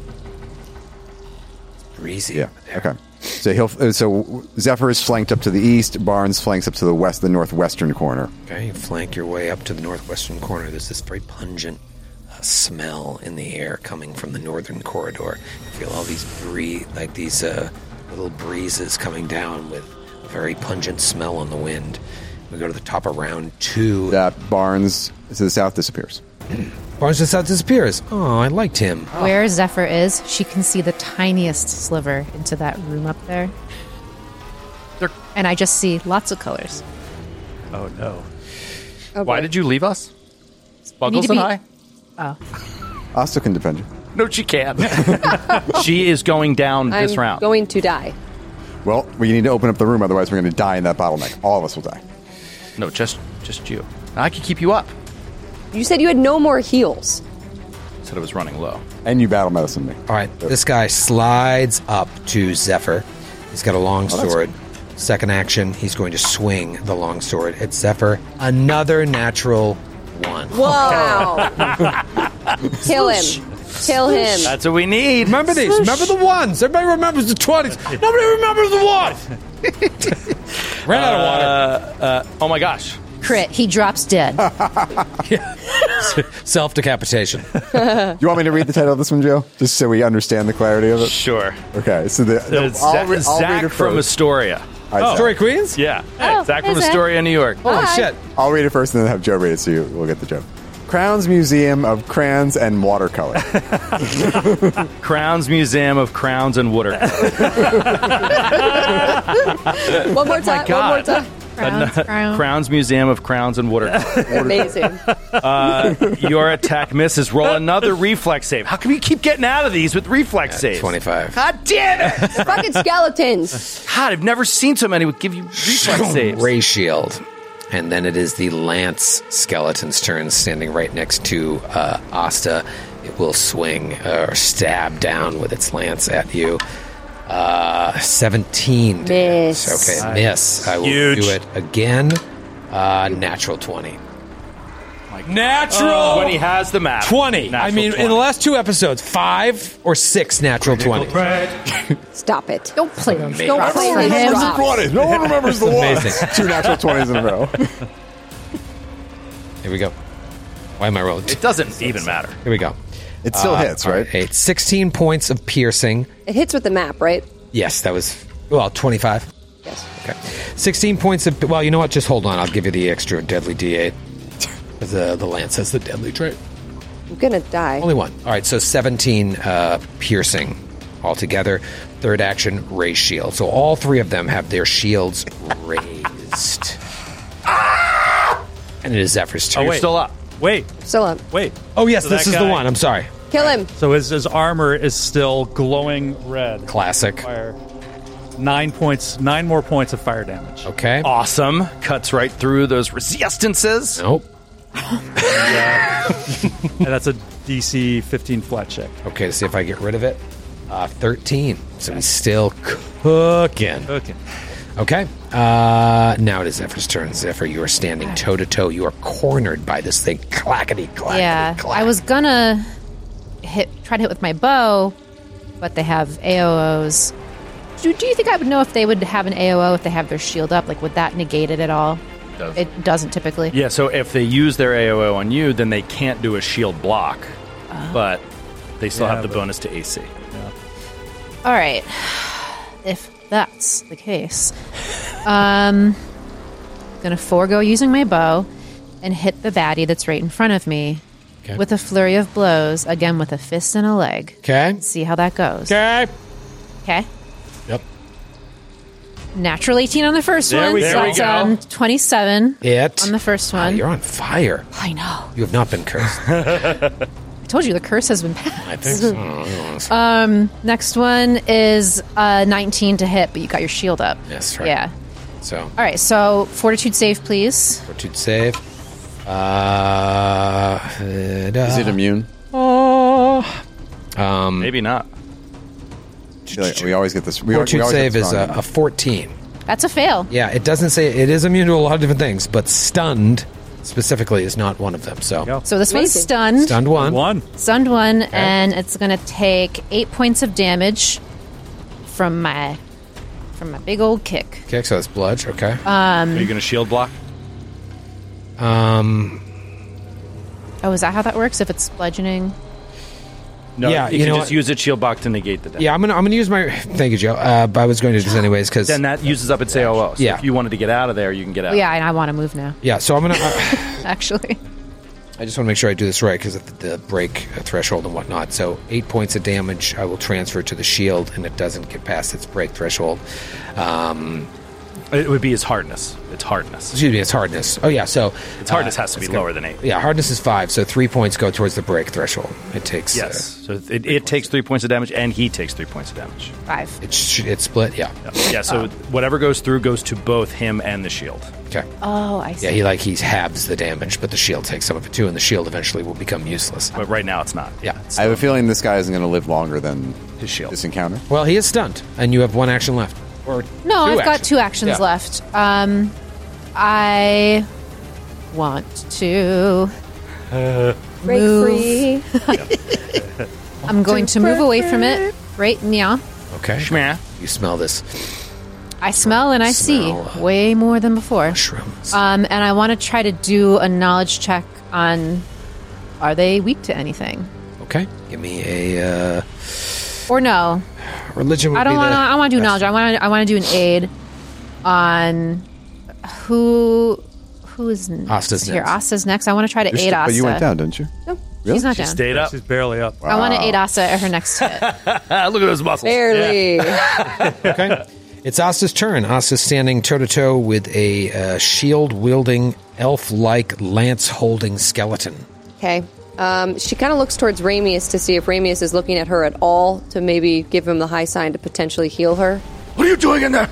Breezy. Yeah. Okay. So he'll. So Zephyr is flanked up to the east. Barnes flanks up to the west, the northwestern corner. Okay, you flank your way up to the northwestern corner. There's this very pungent uh, smell in the air coming from the northern corridor. You feel all these bree- like these uh, little breezes coming down with a very pungent smell on the wind. We go to the top of round two. That Barnes to the south disappears. Barnes to the south disappears. Oh, I liked him. Where Zephyr is, she can see the tiniest sliver into that room up there. They're- And I just see lots of colors. Oh, no. Oh, Why boy. did you leave us? You Buggles need to and be- I? Oh. Asta can defend you. No, she can't. She is going down I'm this round. going to die. Well, we need to open up the room, otherwise we're going to die in that bottleneck. All of us will die. No, just just you. I can keep you up. You said you had no more heals. Said it was running low. And you battle medicine me. All right, this guy slides up to Zephyr. He's got a long Oh, that's sword. Second action, he's going to swing the long sword at Zephyr. Another natural one. Wow. Kill him. Kill him. That's what we need. Remember these. Remember the ones. Everybody remembers the twenties. Nobody remembers the ones. Ran out of water. Uh, uh, oh my gosh. Crit. He drops dead. Self-decapitation. You want me to read the title of this one, Joe? Just so we understand the clarity of it? Sure. Okay, so the, the It's I'll, Zach, re- I'll Zach read it from first. Astoria. All right, Story Queens? Yeah. Oh, Zach hey, from Zach. Astoria, New York. Holy Hi. shit. I'll read it first and then have Joe read it so you, we'll get the joke. Crown's Museum of Crayons and Watercolor. Crowns Museum of Crowns and Water. One more time. One more God. time. Crowns, crown. Crowns Museum of Crowns and Water. Amazing. Uh, your attack misses. Roll another reflex save. How come you keep getting out of these with reflex saves? twenty-five. God damn it! They're fucking skeletons. God, I've never seen so many would give you reflex saves. Ray shield. And then it is the Lance skeleton's turn, standing right next to uh, Asta. It will swing uh, or stab down with its lance at you. Uh, seventeen. Miss. Okay, miss. I will Huge. do it again. Uh, natural twenty. Natural When he has the map. twenty. I Natural mean, twenty. in the last two episodes, five or six natural twenty. Stop it. Don't play those Amazing. drops for Everyone him. drops. twenties. No one remembers the one. Amazing. Two natural twenties in a row. Here we go. Why am I rolling? It doesn't even matter. Here we go. It still Uh, hits, all right? Eight. sixteen points of piercing. It hits with the map, right? Yes, that was, well, twenty-five. Yes. Okay. sixteen points of, well, you know what? Just hold on. I'll give you the extra deadly D eight. The, the lance has the deadly trait. I'm gonna die. Only one. All right, so seventeen uh, piercing altogether. Third action, raise shield. So all three of them have their shields raised. And it is Zephyr's turn. Oh, you're still up. Wait, Still up. wait. Oh, yes, So this that is the guy- one. I'm sorry. Kill him. So his, his armor is still glowing red. Classic. Fire. Nine points, nine more points of fire damage. Okay. Awesome. Cuts right through those resistances. Nope. And that's a D C fifteen flat check. Okay, to see if I get rid of it. Uh, thirteen. So he's still cooking. Okay. Okay. Uh, now it is Zephyr's turn. Zephyr, you are standing toe to toe. You are cornered by this thing. Clackety, clackety, Yeah, clack. I was gonna hit, try to hit with my bow, but they have A O Os. Do, do you think I would know if they would have an A O O if they have their shield up? Like, would that negate it at all? Does. It doesn't typically. Yeah, so if they use their A O O on you, then they can't do a shield block. But they still Yeah, have the but- bonus to A C. All right, if that's the case, um, gonna forego using my bow and hit the baddie that's right in front of me Okay. with a flurry of blows, again with a fist and a leg. Okay. See how that goes. Okay. Okay. Yep. Natural eighteen on the first There one. we so go. that's There we um, twenty-seven It. on the first Wow, one. you're on fire. I know. You have not been cursed. I told you the curse has been passed. I think so. Um, next one is uh, nineteen to hit, but you got your shield up. That's right. Yeah. So, All right, so fortitude save, please. fortitude save. Uh, Is it immune? Um, Maybe not. I feel like we always get this. We, we fortitude always save get is this a, wrong. a fourteen. That's a fail. Yeah, it doesn't say it is immune to a lot of different things, but stunned specifically is not one of them. So, Go. So this one's Amazing. stunned. stunned one. One. Stunned one, and it's going to take eight points of damage from my from my big old kick. Okay, so that's bludge. Okay. Are you going to shield block? Um, Oh, is that how that works? If it's bludgeoning? No, Yeah, you, you can know just what? use it shield block to negate the damage. yeah, I'm gonna I'm gonna use my. Thank you, Joe. Uh, but I was going to do this anyways because Then that uses up its A O O. So Yeah. if you wanted to get out of there, you can get out. Oh, yeah, and I want to move now, yeah. So I'm gonna. Uh, actually. I just want to make sure I do this right because of the, the break threshold and whatnot. So eight points of damage I will transfer to the shield, and it doesn't get past its break threshold. Um, It would be its hardness. Its hardness. excuse me, its hardness. Oh yeah, so Its hardness uh, has to be it's got- lower than eight. Yeah, hardness is five, so three points go towards the break threshold. It takes Yes. Uh, So it, it takes three points of damage, and he takes three points of damage. Five. it's it's split. Yeah. Yeah, so whatever goes through goes to both him and the shield. Okay. Oh, I see. Yeah, he like he halves the damage, but the shield takes some of it too, and the shield eventually will become useless. But right now it's not. Yeah. I have a feeling this guy isn't going to live longer than His shield. this encounter. Well, he is stunned, and you have one action left. Or No, two I've got actions. two actions Yeah. left. Um, I want to Break Move. free. I'm going to move away from it. Right now. Okay. Shmeh. You smell this I smell and I Smell. see way more than before. mushrooms. Um, and I want to try to do a knowledge check on, are they weak to anything? Okay. Give me a uh, Or no? religion. Would I don't be want to. the I want to do best. knowledge. I want to. I want to do an aid on who who is n- Asta's here. next. Asta's next. I want to try to You're aid st- Asta. but you went down, didn't you? No, She's not down. Stayed up. She's barely up. I want to aid Asta at her next hit. Ah, look at those muscles. barely. Okay. It's Asta's turn. Asta's standing toe to toe with a uh, shield wielding, elf like, lance holding skeleton. Okay. Um, she kind of looks towards Ramius to see if Ramius is looking at her at all to maybe give him the high sign to potentially heal her. What are you doing in there?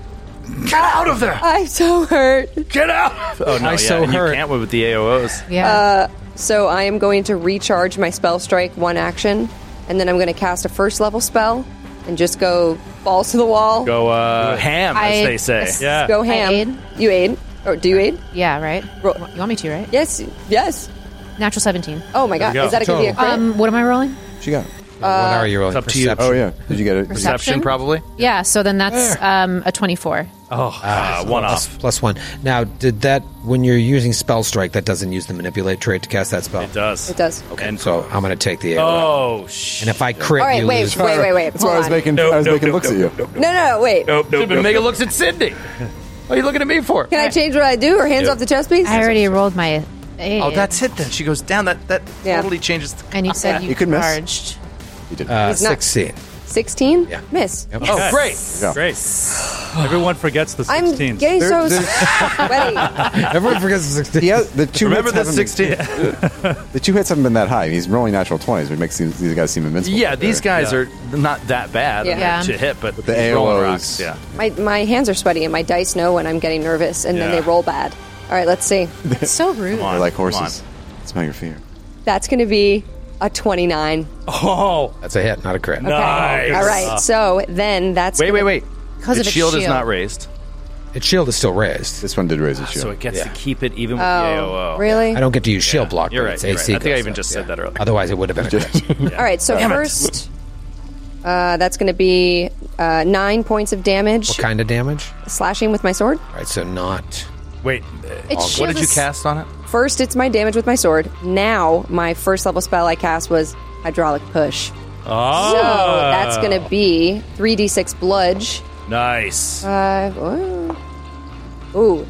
Get out of there! I'm so hurt. Get out! Oh no, I yeah, so and hurt. you can't with the A O Os. Yeah. So I am going to recharge my spell strike one action, and then I'm going to cast a first level spell and just go balls to the wall. Go uh, ham, as I- they say. Yes. Yeah. Go ham. aid? You aid? Or do you aid? yeah. Right. Roll. You want me to? Right. Yes. Yes. Natural seventeen. Oh my god. go. Is that going to be a crit? Um. What am I rolling? She got it. what are you rolling? it's up to you. Perception. Oh, yeah. Did you get it? Perception? Perception, probably. Yeah. So then that's um a twenty-four. Uh, one Plus, off. plus one. Now, did that, when you're using spell strike, that doesn't use the manipulate trait to cast that spell? It does. It does. Okay, And- so I'm going to take the. Oh, shit. and if I crit, All right. you Wait. lose. Wait. Wait. Wait. That's why I Hold was on. making, I was making looks at you. No. No. No. Wait. Nope, nope, been making looks at Cindy. What are you looking at me for? Can I change what I do, or hands off the chest piece? I already rolled my aid. Oh, that's it then. She goes down. That that Yeah. totally changes. The- And you said you, You could miss. charged. You did. Uh, He's not- sixteen. Sixteen. Yeah. Miss. oh, great. Yeah. Great. Everyone forgets the I'm sixteen. getting so There- sweaty. Everyone forgets the sixteen. He has, the two Remember hits the haven't- sixteen? The two hits haven't been that high. He's rolling natural twenties, which makes these, these guys seem invincible. Yeah, these guys Yeah. are not that bad Yeah. Yeah. to hit, but the he's A O rolling Os. rocks. Yeah. My my hands are sweaty, and my dice know when I'm getting nervous, and then Yeah. they roll bad. All right, let's see. It's so rude. Come on. They're like Come horses. Smell your fear. That's going to be a twenty-nine. Oh, That's a hit, not a crit. Okay. Nice. All right. So then that's Wait, gonna- wait, wait. Because The of its shield is shield. not raised, Its shield is still raised. This one did raise its shield. so it gets Yeah. to keep it even with the A O O. Oh, really? I don't get to use shield block. You're but right. It's You're A right. C I think I goes even up, just yeah. said that earlier. Otherwise, it would have been a crit. All right. So Damn it. first, uh, that's going to be uh, nine points of damage, What kind of damage? slashing with my sword. All right, so not. Wait, It's uh, what shield did you is- cast on it? First, it's my damage with my sword. Now, my first level spell I cast was hydraulic push. oh. So that's going to be three d six bludge. Nice. Uh, ooh. Ooh.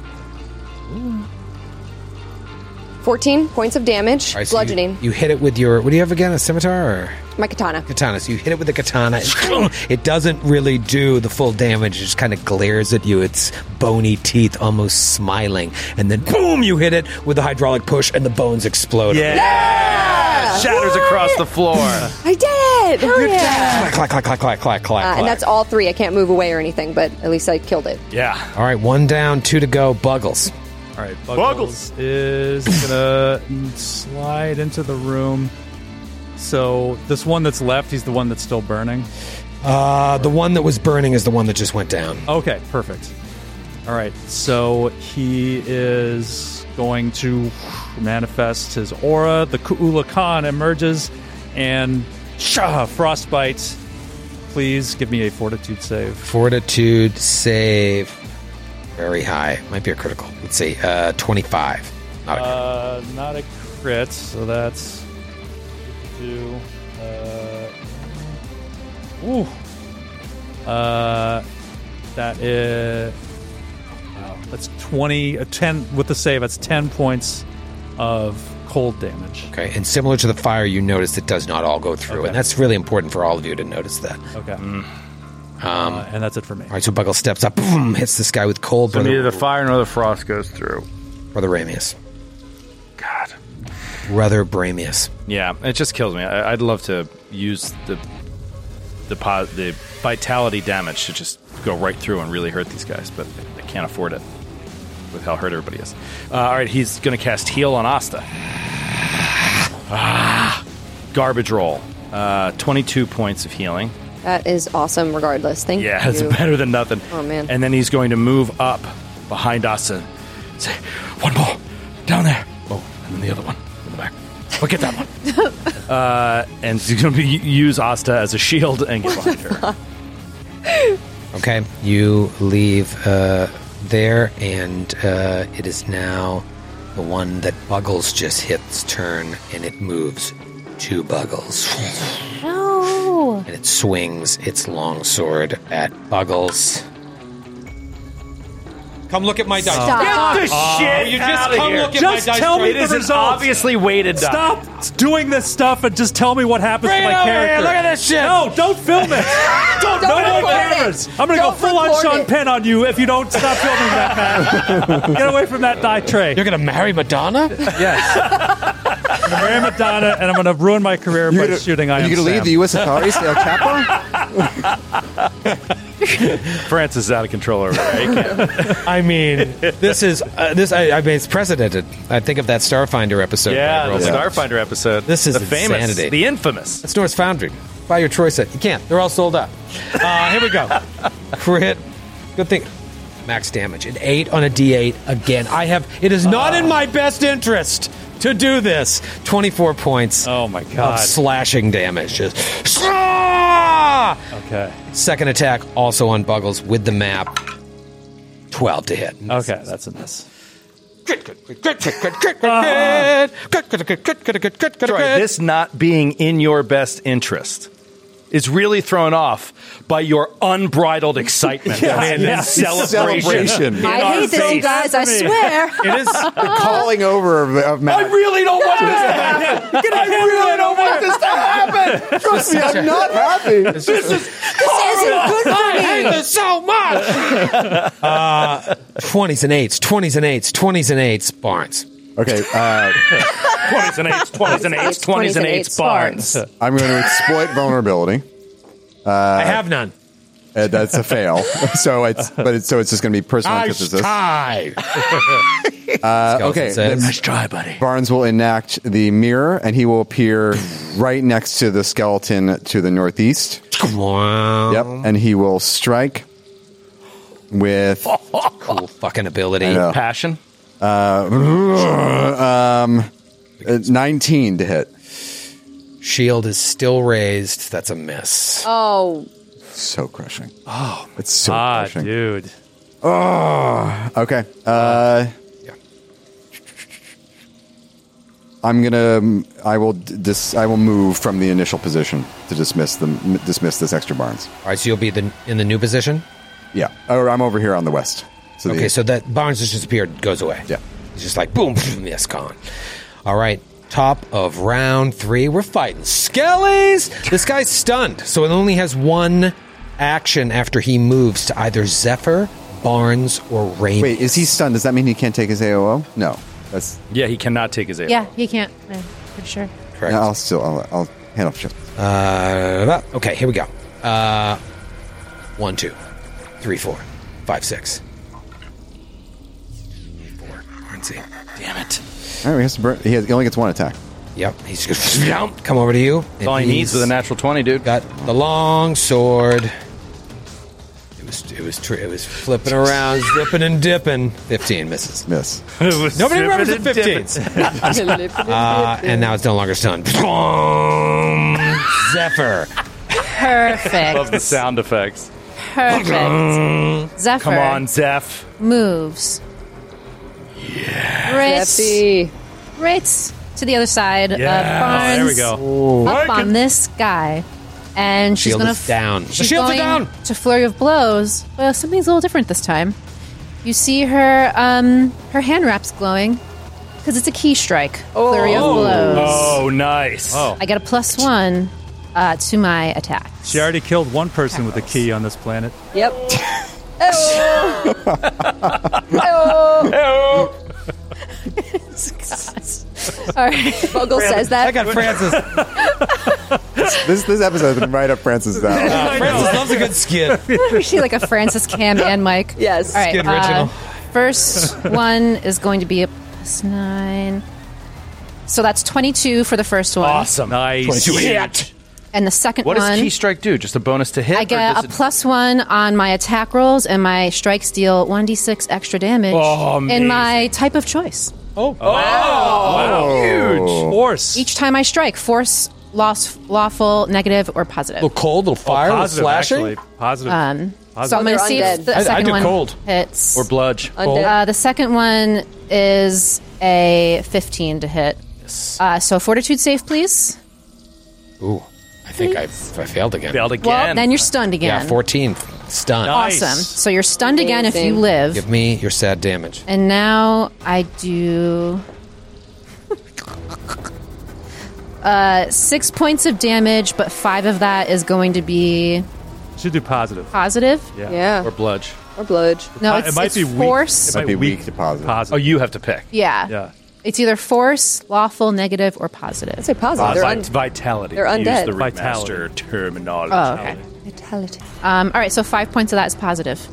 fourteen points of damage, All right, so you- bludgeoning. You, hit it with your. What do you have again? A scimitar or My katana. katana? So you hit it with the katana. And it doesn't really do the full damage. It just kind of glares at you. Its bony teeth almost smiling, and then boom! You hit it with the hydraulic push, and the bones explode. Yeah. Shatters across the floor. I did it! Hell yeah! Clack, clack, clack, clack, clack, clack, Uh, clack. and that's all three. I can't move away or anything, but at least I killed it. Yeah. All right, one down, two to go. Buggles. All right, Buggles, is gonna slide into the room. So this one that's left, he's the one that's still burning. Uh, the one that was burning is the one that just went down. Okay, perfect. All right, so he is going to manifest his aura. The Ku'ula Khan emerges, and shah, frostbite. Please give me a fortitude save. Fortitude save. Very high. Might be a critical. Let's see. Uh, twenty-five. Not a critical. Uh, not a crit, so that's two. Uh, ooh. Uh, that is. Wow, that's twenty. Uh, ten with the save. That's ten points of cold damage. Okay, and similar to the fire, you notice it does not all go through, Okay. and that's really important for all of you to notice that. Okay. Uh, and that's it for me. All right, so Buggles steps up, boom, hits this guy with cold. So Brother, neither the fire nor the frost goes through. Brother Ramius. God. Brother Bramius. Yeah, it just kills me. I, I'd love to use the the po- the vitality damage to just go right through and really hurt these guys, but I can't afford it with how hurt everybody is. Uh, all right, he's going to cast Heal on Asta. Ah, garbage roll. Uh, twenty-two points of healing. That is awesome, regardless. Thank Yeah, you. it's better than nothing. Oh, man. And then he's going to move up behind Asta and say, one more, down there. Oh, and then the other one in the back. But get that one. uh, and he's going to be, use Asta as a shield and get behind her. Okay, you leave uh, there, and uh, it is now the one that Buggles just hit's turn, and it moves to Buggles. No. And it swings its long sword at Buggles. Come look at my dice. Stop. Get the shit You just outta come here. look at Just my dice. tell me tray. the It is an results. obviously weighted die. Stop doing this stuff and just tell me what happens Bring to it my over character. here. Look at this shit. No, don't film it. don't Don't no more record it. cameras. I'm going to go Don't full on record Sean it. Penn on you if you don't stop filming that, man. Get away from that die tray. You're going to marry Madonna? Yes. I'm going to marry Madonna, and I'm going to ruin my career by gonna- shooting I Are Am you going to leave Sam. the U S authorities to El Chapo? Francis is out of control over there. He can't. I mean, this is uh, this. I, I mean, it's precedented. I think of that Starfinder episode. Yeah, where I the rolled it. Starfinder episode. This is the famous, insanity. the infamous. It's Norse Foundry. Buy your Troy set. You can't. They're all sold out. Uh, here we go. Crit. Good thing. Max damage. An eight on a D eight again. I have. It is not in my best interest to do this. twenty-four points Oh, my of God. slashing damage. Just. Okay. Second attack also on Buggles with the map. twelve to hit. Okay, that's a miss. Troy, this not being in your best interest is really thrown off by your unbridled excitement and, yeah. and celebration. Celebration. in I our hate this, you face. guys. I swear. It is. The calling over of, of Matt. I really don't want this to happen. I really don't want this to happen. Trust me, I'm not happy. This is. This isn't good for I hate me. this so much. uh, twenties and eights, twenties and eights, twenties and eights. Barnes. Okay, uh, twenties and eights, twenties and eights, twenties and eights, Barnes. I'm going to exploit vulnerability. I have none. Uh, that's a fail. so it's but it's so it's just going to be personal antithesis. tied. Uh, okay, says. then Nice try, buddy. Barnes will enact the mirror, and he will appear right next to the skeleton to the northeast. Wow. Yep, and he will strike with Cool fucking ability. I know. Passion. uh, um, uh, nineteen to hit. Shield is still raised. That's a miss. Oh, So crushing. Oh, it's so Ah, crushing. dude. Oh, okay. Uh, Yeah. I'm gonna. I will dis. I will move from the initial position to dismiss the dismiss this extra Barnes. All right, so you'll be the, in the new position? Yeah. Or I'm over here on the west. So the, Okay, so that Barnes has disappeared, goes away. Yeah. It's just like, boom, yes, gone. All right, top of round three, we're fighting Skellies! This guy's stunned, so it only has one action after he moves to either Zephyr, Barnes, or Raymond. Wait, is he stunned? Does that mean he can't take his A O O? No. That's. Yeah, he cannot take his A. Yeah, he can't. I'm pretty sure. Correct. No, I'll still. I'll, I'll hand off shift. Uh, okay, here we go. Uh, one, two, three, four, five, six. Four. Barnesy. Damn it. All right, he has to burn. He, has, he only gets one attack. Yep, he's just gonna come over to you. That's all he needs with a natural twenty, dude. Got the long sword. It was it was tr- it was flipping around, zipping and dipping. Fifteen misses. Miss. Nobody remembers the fifteens. uh, and now it's no longer stunned. Zephyr. Perfect. Love the sound effects. Perfect. Zephyr Come on, Zeph. moves. Yeah. Right, Jeffy. right to the other side Yeah. of Oh, Barnes. there we go. Up on this guy. And she's Shield gonna is down. She's The shields are going down. to flurry of blows. Well, something's a little different this time. You see her um her hand wraps glowing because it's a key strike. Flurry of blows. Oh, nice. Oh. I get a plus one uh, to my attack. She already killed one person with a key on this planet. Yep. Oh. Oh. All right. Buggle says that. I got Francis. This this episode has been right up Francis' alley. Francis loves a good skid. Is she like a Francis, Cam, and Mike? Yes. All right. Skid original. uh, first one is going to be a plus nine. So that's twenty-two for the first one. Awesome. Nice. Hit. And the second What one, does key strike do? Just a bonus to hit? I or get does a it- plus one on my attack rolls, and my strikes deal one d six extra damage Oh, in amazing. my type of choice. Oh, Wow. Huge. Force. Each time I strike, force, loss, lawful, negative, or positive. little cold, little fire, little Positive, slashing. actually. Positive. Um, Positive. so I'm going to They're see if undead. the I- I second do one cold. hits. Or bludge. Undead. Uh, the second one is a fifteen to hit. Uh, so fortitude save, please. Ooh, I think I, I failed again. Failed again. Well, then you're stunned again. Yeah, fourteen. Stunned. Nice. Awesome. So you're stunned again if you Amazing. live. Give me your sad damage. And now I do uh, six points of damage, but five of that is going to be Should do positive. positive. Yeah. Yeah. Or bludge. Or bludge. No, Uh, it's, it might it's be weak. force. It might Might be weak to positive. Positive. Oh, you have to pick. Yeah. Yeah. It's either force, lawful, negative, or positive. I'd say positive. They're, Vi- un- vitality. they're Use undead. the Vitality. remaster terminology. Oh, okay. vitality. Um, all right, so five points of that is positive.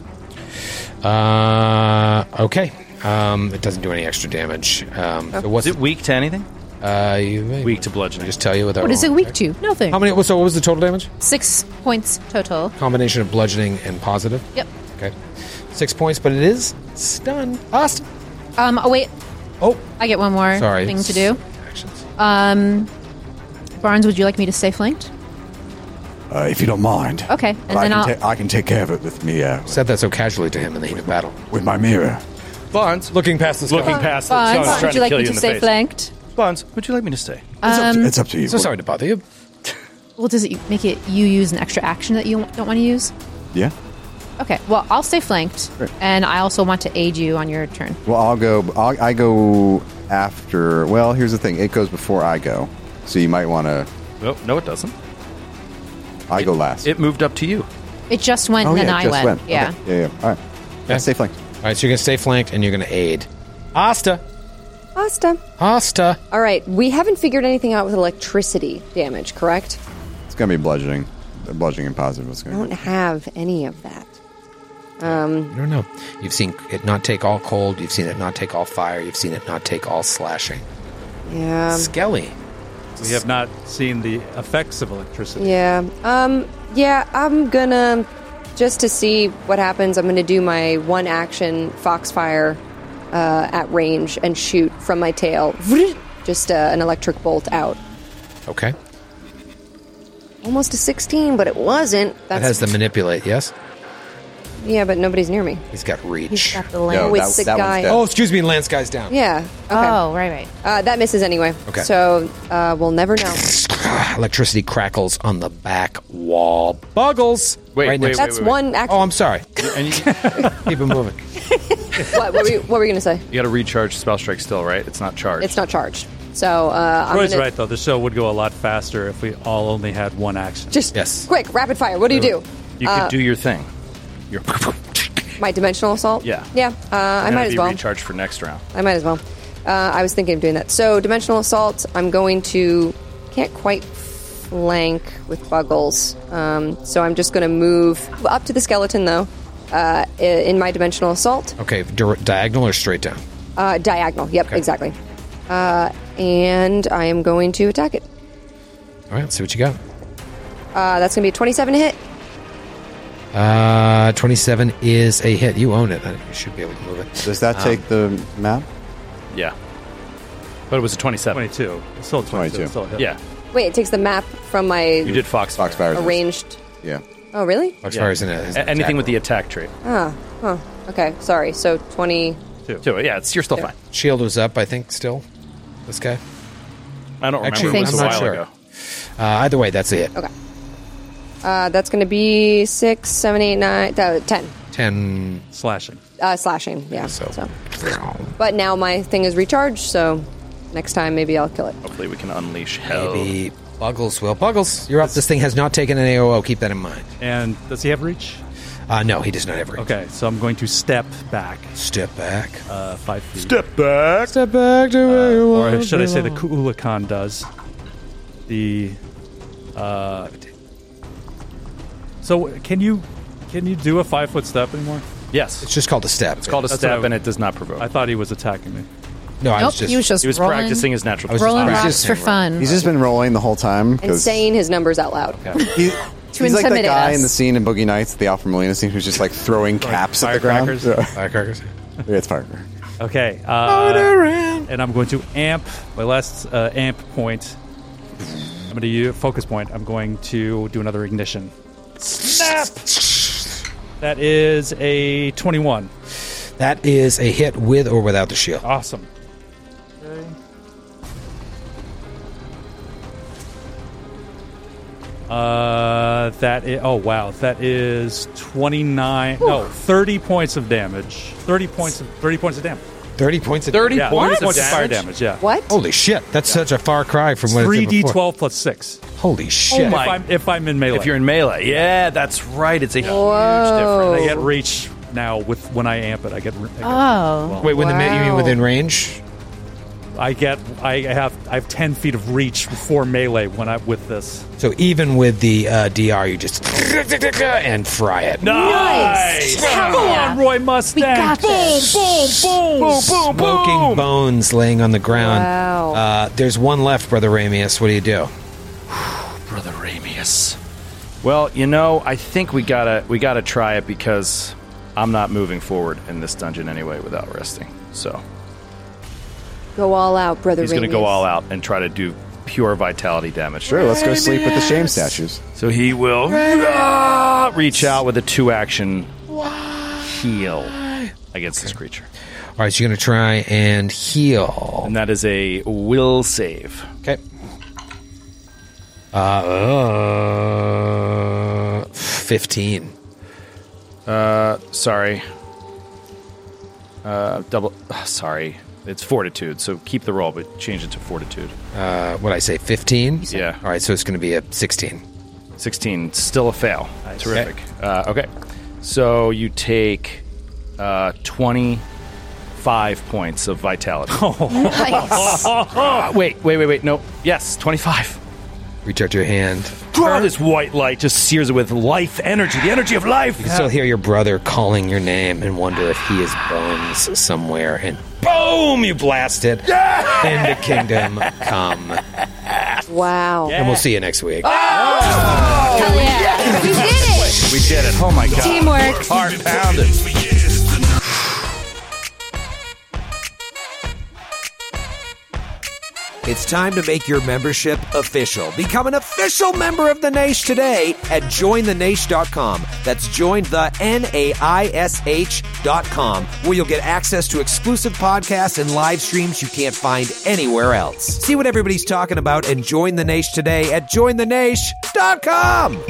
Uh, okay. Um, it doesn't do any extra damage. Um, so what's Is it weak to anything? Uh, you, Weak to bludgeoning. Just tell you without. What is it weak to? Nothing. How many? So what was the total damage? Six points total. Combination of bludgeoning and positive. Yep. Okay. Six points, but it is stunned. Austin. Um, oh, wait. Oh, I get one more sorry. thing to do. Actions. Um, Barnes, would you like me to stay flanked? Uh, if you don't mind. Okay, and But I then can, I'll- ta- I can take care of it with me, uh, Said that so casually to him in the heat of battle. with my mirror. Barnes. Looking past the Looking past the Barnes, someone's trying would you to like kill me you to in the stay face. flanked? Barnes, would you like me to stay? It's, up, Um, to, it's up to you. So sorry to bother you. Well, does it make it you use an extra action that you don't want to use? Yeah. Okay, well, I'll stay flanked, Great. and I also want to aid you on your turn. Well, I'll go. I'll, I go after. Well, here's the thing. It goes before I go, so you might want to. No, no, it doesn't. I go last. It moved up to you. It just went, oh and then yeah, I just went. went. Yeah. Okay. Yeah. Yeah. All right. Yeah. Stay flanked. All right, so you're gonna stay flanked and you're gonna aid. Asta. Asta. Asta. All right. We haven't figured anything out with electricity damage, correct? It's gonna be bludgeoning. The bludgeoning and positive. It's I gonna don't have any of that. I don't know. You've seen it not take all cold. You've seen it not take all fire. You've seen it not take all slashing. Yeah. Skelly. We have not seen the effects of electricity. Yeah. Um. Yeah. I'm gonna just to see what happens. I'm gonna do my one action Foxfire uh, at range and shoot from my tail. Just uh, an electric bolt out. Okay. Almost a sixteen, but it wasn't. That That's has the manipulate. Yes. yeah, but nobody's near me. He's got reach. He's got the No, land. With that- sick that one's guy. dead. Oh, excuse me. Lance guy's down. Yeah. Okay. Oh, right, right. Uh, that misses anyway. Okay. So uh, we'll never know. Electricity crackles on the back wall. Buggles. Wait, right wait, next- wait, That's one action. Oh, I'm sorry. And you, Keep it moving. what, what were you, what were you going to say? you got to recharge spell strike still, right? It's not charged. It's not charged. So uh, I'm Troy's gonna right, though. The show would go a lot faster if we all only had one action. just Yes. quick rapid fire. What do you do? You could do your thing. Your My dimensional assault. Yeah. Yeah. Uh, I Gonna might as be well. recharged for next round. I might as well. Uh, I was thinking of doing that. So dimensional assault. I'm going to can't quite flank with Buggles. Um, so I'm just going to move up to the skeleton though. Uh, i- in my dimensional assault, Okay, di- diagonal or straight down? uh, diagonal. Yep, exactly. Uh, and I am going to attack it. All right, let's see what you got. Uh, that's going to be a twenty-seven to hit. Uh, twenty-seven is a hit. You own it. I think you should be able to move it. Does that take the map? Yeah. But it was a twenty-seven. twenty-two. It's still twenty-two. twenty-two. It's still a hit. Yeah. Wait, it takes the map from my You did Fox. Foxfire. arranged. Yeah. Oh, really? Foxfire's in it. A- anything with the attack trait. Ah, huh. Okay, sorry. So twenty. To it. Yeah, it's, you're still fine. shield was up, I think, still. This guy. I don't remember. Actually, it was I'm a not while sure. ago. Uh, either way, that's it. Okay. Uh, that's going to be six, seven, eight, nine, uh, ten. Ten. Slashing. Uh, slashing, yeah. So. So. But now my thing is recharged, so next time maybe I'll kill it. Hopefully we can unleash hell. Maybe Buggles will. Buggles, you're up. This thing has not taken an A O O. Keep that in mind. And does he have reach? Uh, no, he does not have reach. Okay, so I'm going to step back Step back. uh, five feet. Step back. Step back to where you Or want should to I say the belong. Kuulakan does. The uh, so can you can you do a five foot step anymore? Yes. It's just called a step. It's called a That's what step, I- and it does not provoke. I thought he was attacking me. No, I Nope, was just. he was just he was rolling, practicing his natural. I was rolling just rocks for fun. He's just been rolling the whole time. And 'cause saying his numbers out loud. he, To he's like that intimidate guy us. in the scene in Boogie Nights, the Alfred Molina scene, who's just like throwing caps at the ground. firecrackers? Yeah. Firecrackers. Yeah, it's firecracker. Okay. Uh, and I'm going to amp my last uh, amp point. I'm going to use focus point. I'm going to do another ignition. Snap! That is a twenty-one. That is a hit with or without the shield. Awesome. Okay. Uh, that is, oh wow, that is twenty-nine. Ooh. No, thirty points of damage. Thirty points of thirty points of damage. Thirty points of thirty yeah, points, points of of fire damage. Yeah. What? Holy shit! That's yeah. such a far cry from what three it did d before. twelve plus six. Holy shit! Oh my. If I'm, if I'm in melee, If you're in melee, yeah, that's right. It's a Whoa. huge difference. I get reach now with when I amp it. I get. I get Oh. well, Wait, when the you mean Wow. within range? I get. I have. I have ten feet of reach for melee when I with this. So even with the uh, D R, you just and fry it. Nice. Come Yeah. on, Roy Mustang! We got boom, this. boom, boom, boom, boom, Smoking boom. bones laying on the ground. Wow. Uh, there's one left, Brother Ramius. What do you do? Brother Ramius. Well, you know, I think we gotta we gotta try it because I'm not moving forward in this dungeon anyway without resting. So Go all out, brother. he's gonna go Ramius. all out and try to do pure vitality damage. Sure, let's go sleep with the shame statues. So he will ah, reach out with a two action heal against this creature. All right, so you're going to try and heal. And that is a will save. Okay. Uh, uh, fifteen. Uh, sorry. Uh, double. Uh, sorry. It's fortitude, so keep the roll, but change it to fortitude. Uh, what I say, fifteen? Yeah. All right, so it's going to be a sixteen. sixteen, still a fail. Terrific. Okay. Uh, okay. So you take uh, twenty-five points of vitality. Nice. Uh, wait, wait, wait, wait. No. Yes, twenty-five. Reach out your hand. Oh, this white light just sears it with life energy, the energy of life. You can still hear your brother calling your name and wonder if he is bones somewhere. And boom, you blast it into Kingdom Come. Wow. And we'll see you next week. Hell yeah. We did it. We did it. Oh, my God. Teamwork. Heart pounded. It's time to make your membership official. Become an official member of the Naish today at join the naish dot com. That's join the N A I S H dot com, where you'll get access to exclusive podcasts and live streams you can't find anywhere else. See what everybody's talking about and join the Naish today at join the naish dot com.